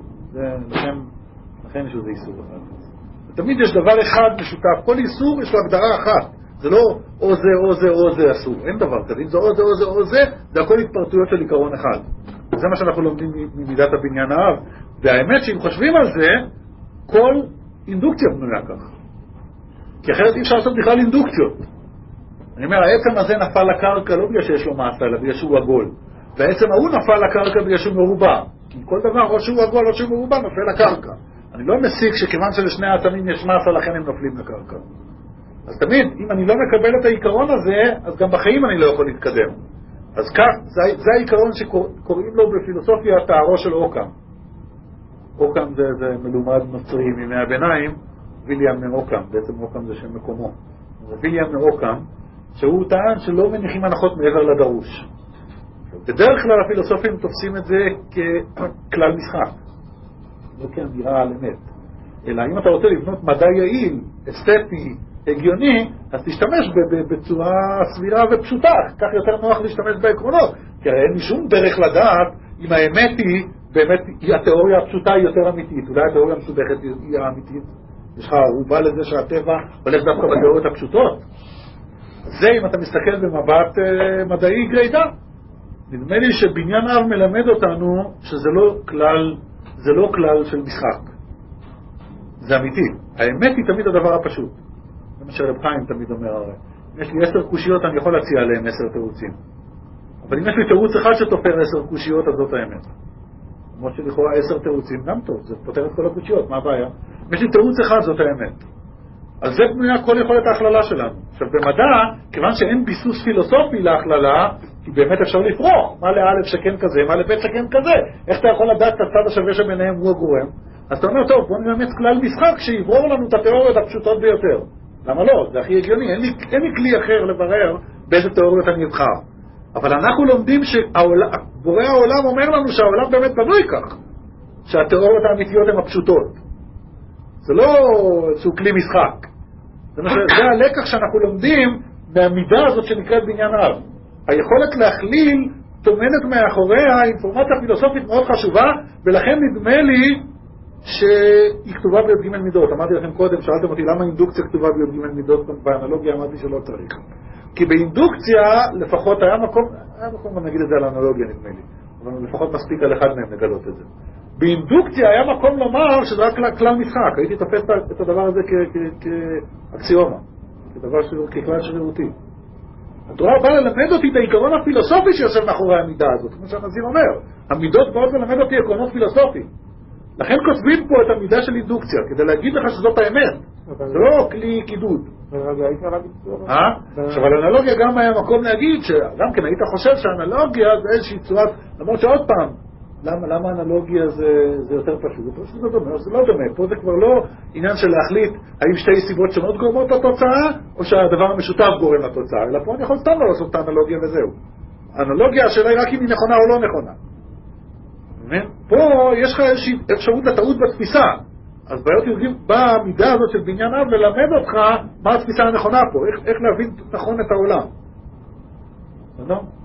Speaker 1: לכן יש איזה איסור אחד. ותמיד יש דבר אחד משותף. כל איסור יש לו הגדרה אחת. זה לא או זה או זה או זה אסור. אין דבר כזה. אם זה או זה או זה או זה הכל התפרטויות של עיקרון אחד. זה מה שאנחנו לומדים ממידת הבניין האב. והאמת שאם חושבים על זה, כל אינדוקציה בנויה כך. כי אחרת אי אפשר לעשות בכלל אינדוקציות. אני אומר, העצם הזה נפל לקרקע לא בגלל שיש לו מעשה, אלא בגלל שהוא עגול. והעצם ההוא נפל לקרקע בגלל שהוא מרובע. כי כל דבר, או שהוא עגול או שהוא מרובע, נופל לקרקע. אני לא מסיק שכיוון שלשני העצמים יש מסה, לכן הם נופלים לקרקע. אז תמיד, אם אני לא מקבל את העיקרון הזה, אז גם בחיים אני לא יכול להתקדם. אז כך, זה העיקרון שקוראים לו בפילוסופיה תארו של אוקם. אוקם זה מלומד נוצרי מימי הביניים, ויליאם מאוקם, בעצם אוקם זה שם מקומו. ויליאם מאוקם, שהוא טען שלא מניחים הנחות מעבר לדרוש. בדרך כלל הפילוסופים תופסים את זה ככלל משחק, לא כאמירה על אמת. אלא אם אתה רוצה לבנות מדע יעיל, אסתטי, הגיוני, אז תשתמש בצורה סבירה ופשוטה, כך יותר נוח להשתמש בעקרונות, כי הרי אין משום דרך לדעת אם האמת היא, באמת התיאוריה הפשוטה היא יותר אמיתית, אולי התיאוריה המסובכת היא האמיתית, יש לך ערובה לזה שהטבע הולך דווקא בתיאוריות הפשוטות. זה אם אתה מסתכל במבט מדעי גרידא. נדמה לי שבניין האב מלמד אותנו שזה לא כלל של משחק. זה אמיתי. האמת היא תמיד הדבר הפשוט. זה מה שרב חיים תמיד אומר הרי. אם יש לי 10 קושיות אני יכול להציע עליהם 10 תירוצים. אבל אם יש לי תירוץ אחד שתופר 10 קושיות אז זאת האמת. למרות שלכאורה 10 תירוצים גם טוב, זה פותר את כל הקושיות, מה הבעיה? אם יש לי תירוץ אחד זאת האמת. על זה בנויה כל יכולת ההכללה שלנו. עכשיו במדע, כיוון שאין ביסוס פילוסופי להכללה, כי באמת אפשר לפרוח, מה לאלף שכן כזה, מה לבית שכן כזה, איך אתה יכול לדעת את הצד השווה שביניהם הוא הגורם? אז אתה אומר, טוב, בוא נלמד כלל משחק שיברור לנו את התיאוריות הפשוטות ביותר. למה לא? זה הכי הגיוני, אין לי כלי אחר לברר באיזה תיאוריות אני אבחר. אבל אנחנו לומדים שבורא העולם אומר לנו שהעולם באמת בנוי כך, שהתיאוריות האמיתיות הן הפשוטות. זה לא איזשהו כלי משחק. זה הלקח שאנחנו לומדים מהמידה הזאת שנקראת בניין האב. היכולת להכליל תומנת מאחוריה אינפורמציה פילוסופית מאוד חשובה, ולכן נדמה לי שהיא כתובה בי"ג מידות. אמרתי לכם קודם, שאלתם אותי למה אינדוקציה כתובה בי"ג מידות, באנלוגיה אמרתי שלא צריך. כי באינדוקציה לפחות היה מקום נגיד את זה על האנלוגיה נדמה לי, אבל לפחות מספיק על אחד מהם לגלות את זה. באינדוקציה היה מקום לומר שזה רק כלל משחק, הייתי תופס את הדבר הזה כאקסיומה, ככלל שרירותי. התורה באה ללמד אותי את העיקרון הפילוסופי שיושב מאחורי המידה הזאת, כמו שהנזיר אומר, המידות באות ללמד אותי עקרונות פילוסופיים. לכן כותבים פה את המידה של אינדוקציה, כדי להגיד לך שזאת האמת, זה לא כלי קידוד. עכשיו על אנלוגיה גם היה מקום להגיד שגם כן היית חושב שהאנלוגיה זה איזושהי צורת, למרות שעוד פעם, למה אנלוגיה זה יותר פשוט? זה פשוט לא דומה, זה לא דומה. פה זה כבר לא עניין של להחליט האם שתי סיבות שונות גורמות לתוצאה, או שהדבר המשותף גורם לתוצאה, אלא פה אני יכול סתם לא לעשות את האנלוגיה וזהו. האנלוגיה השאלה היא רק אם היא נכונה או לא נכונה. פה יש לך איזושהי אפשרות לטעות בתפיסה. אז בעיות יהודים באה המידה הזאת של בניין האב ללמד אותך מה התפיסה הנכונה פה, איך להבין נכון את העולם. בסדר?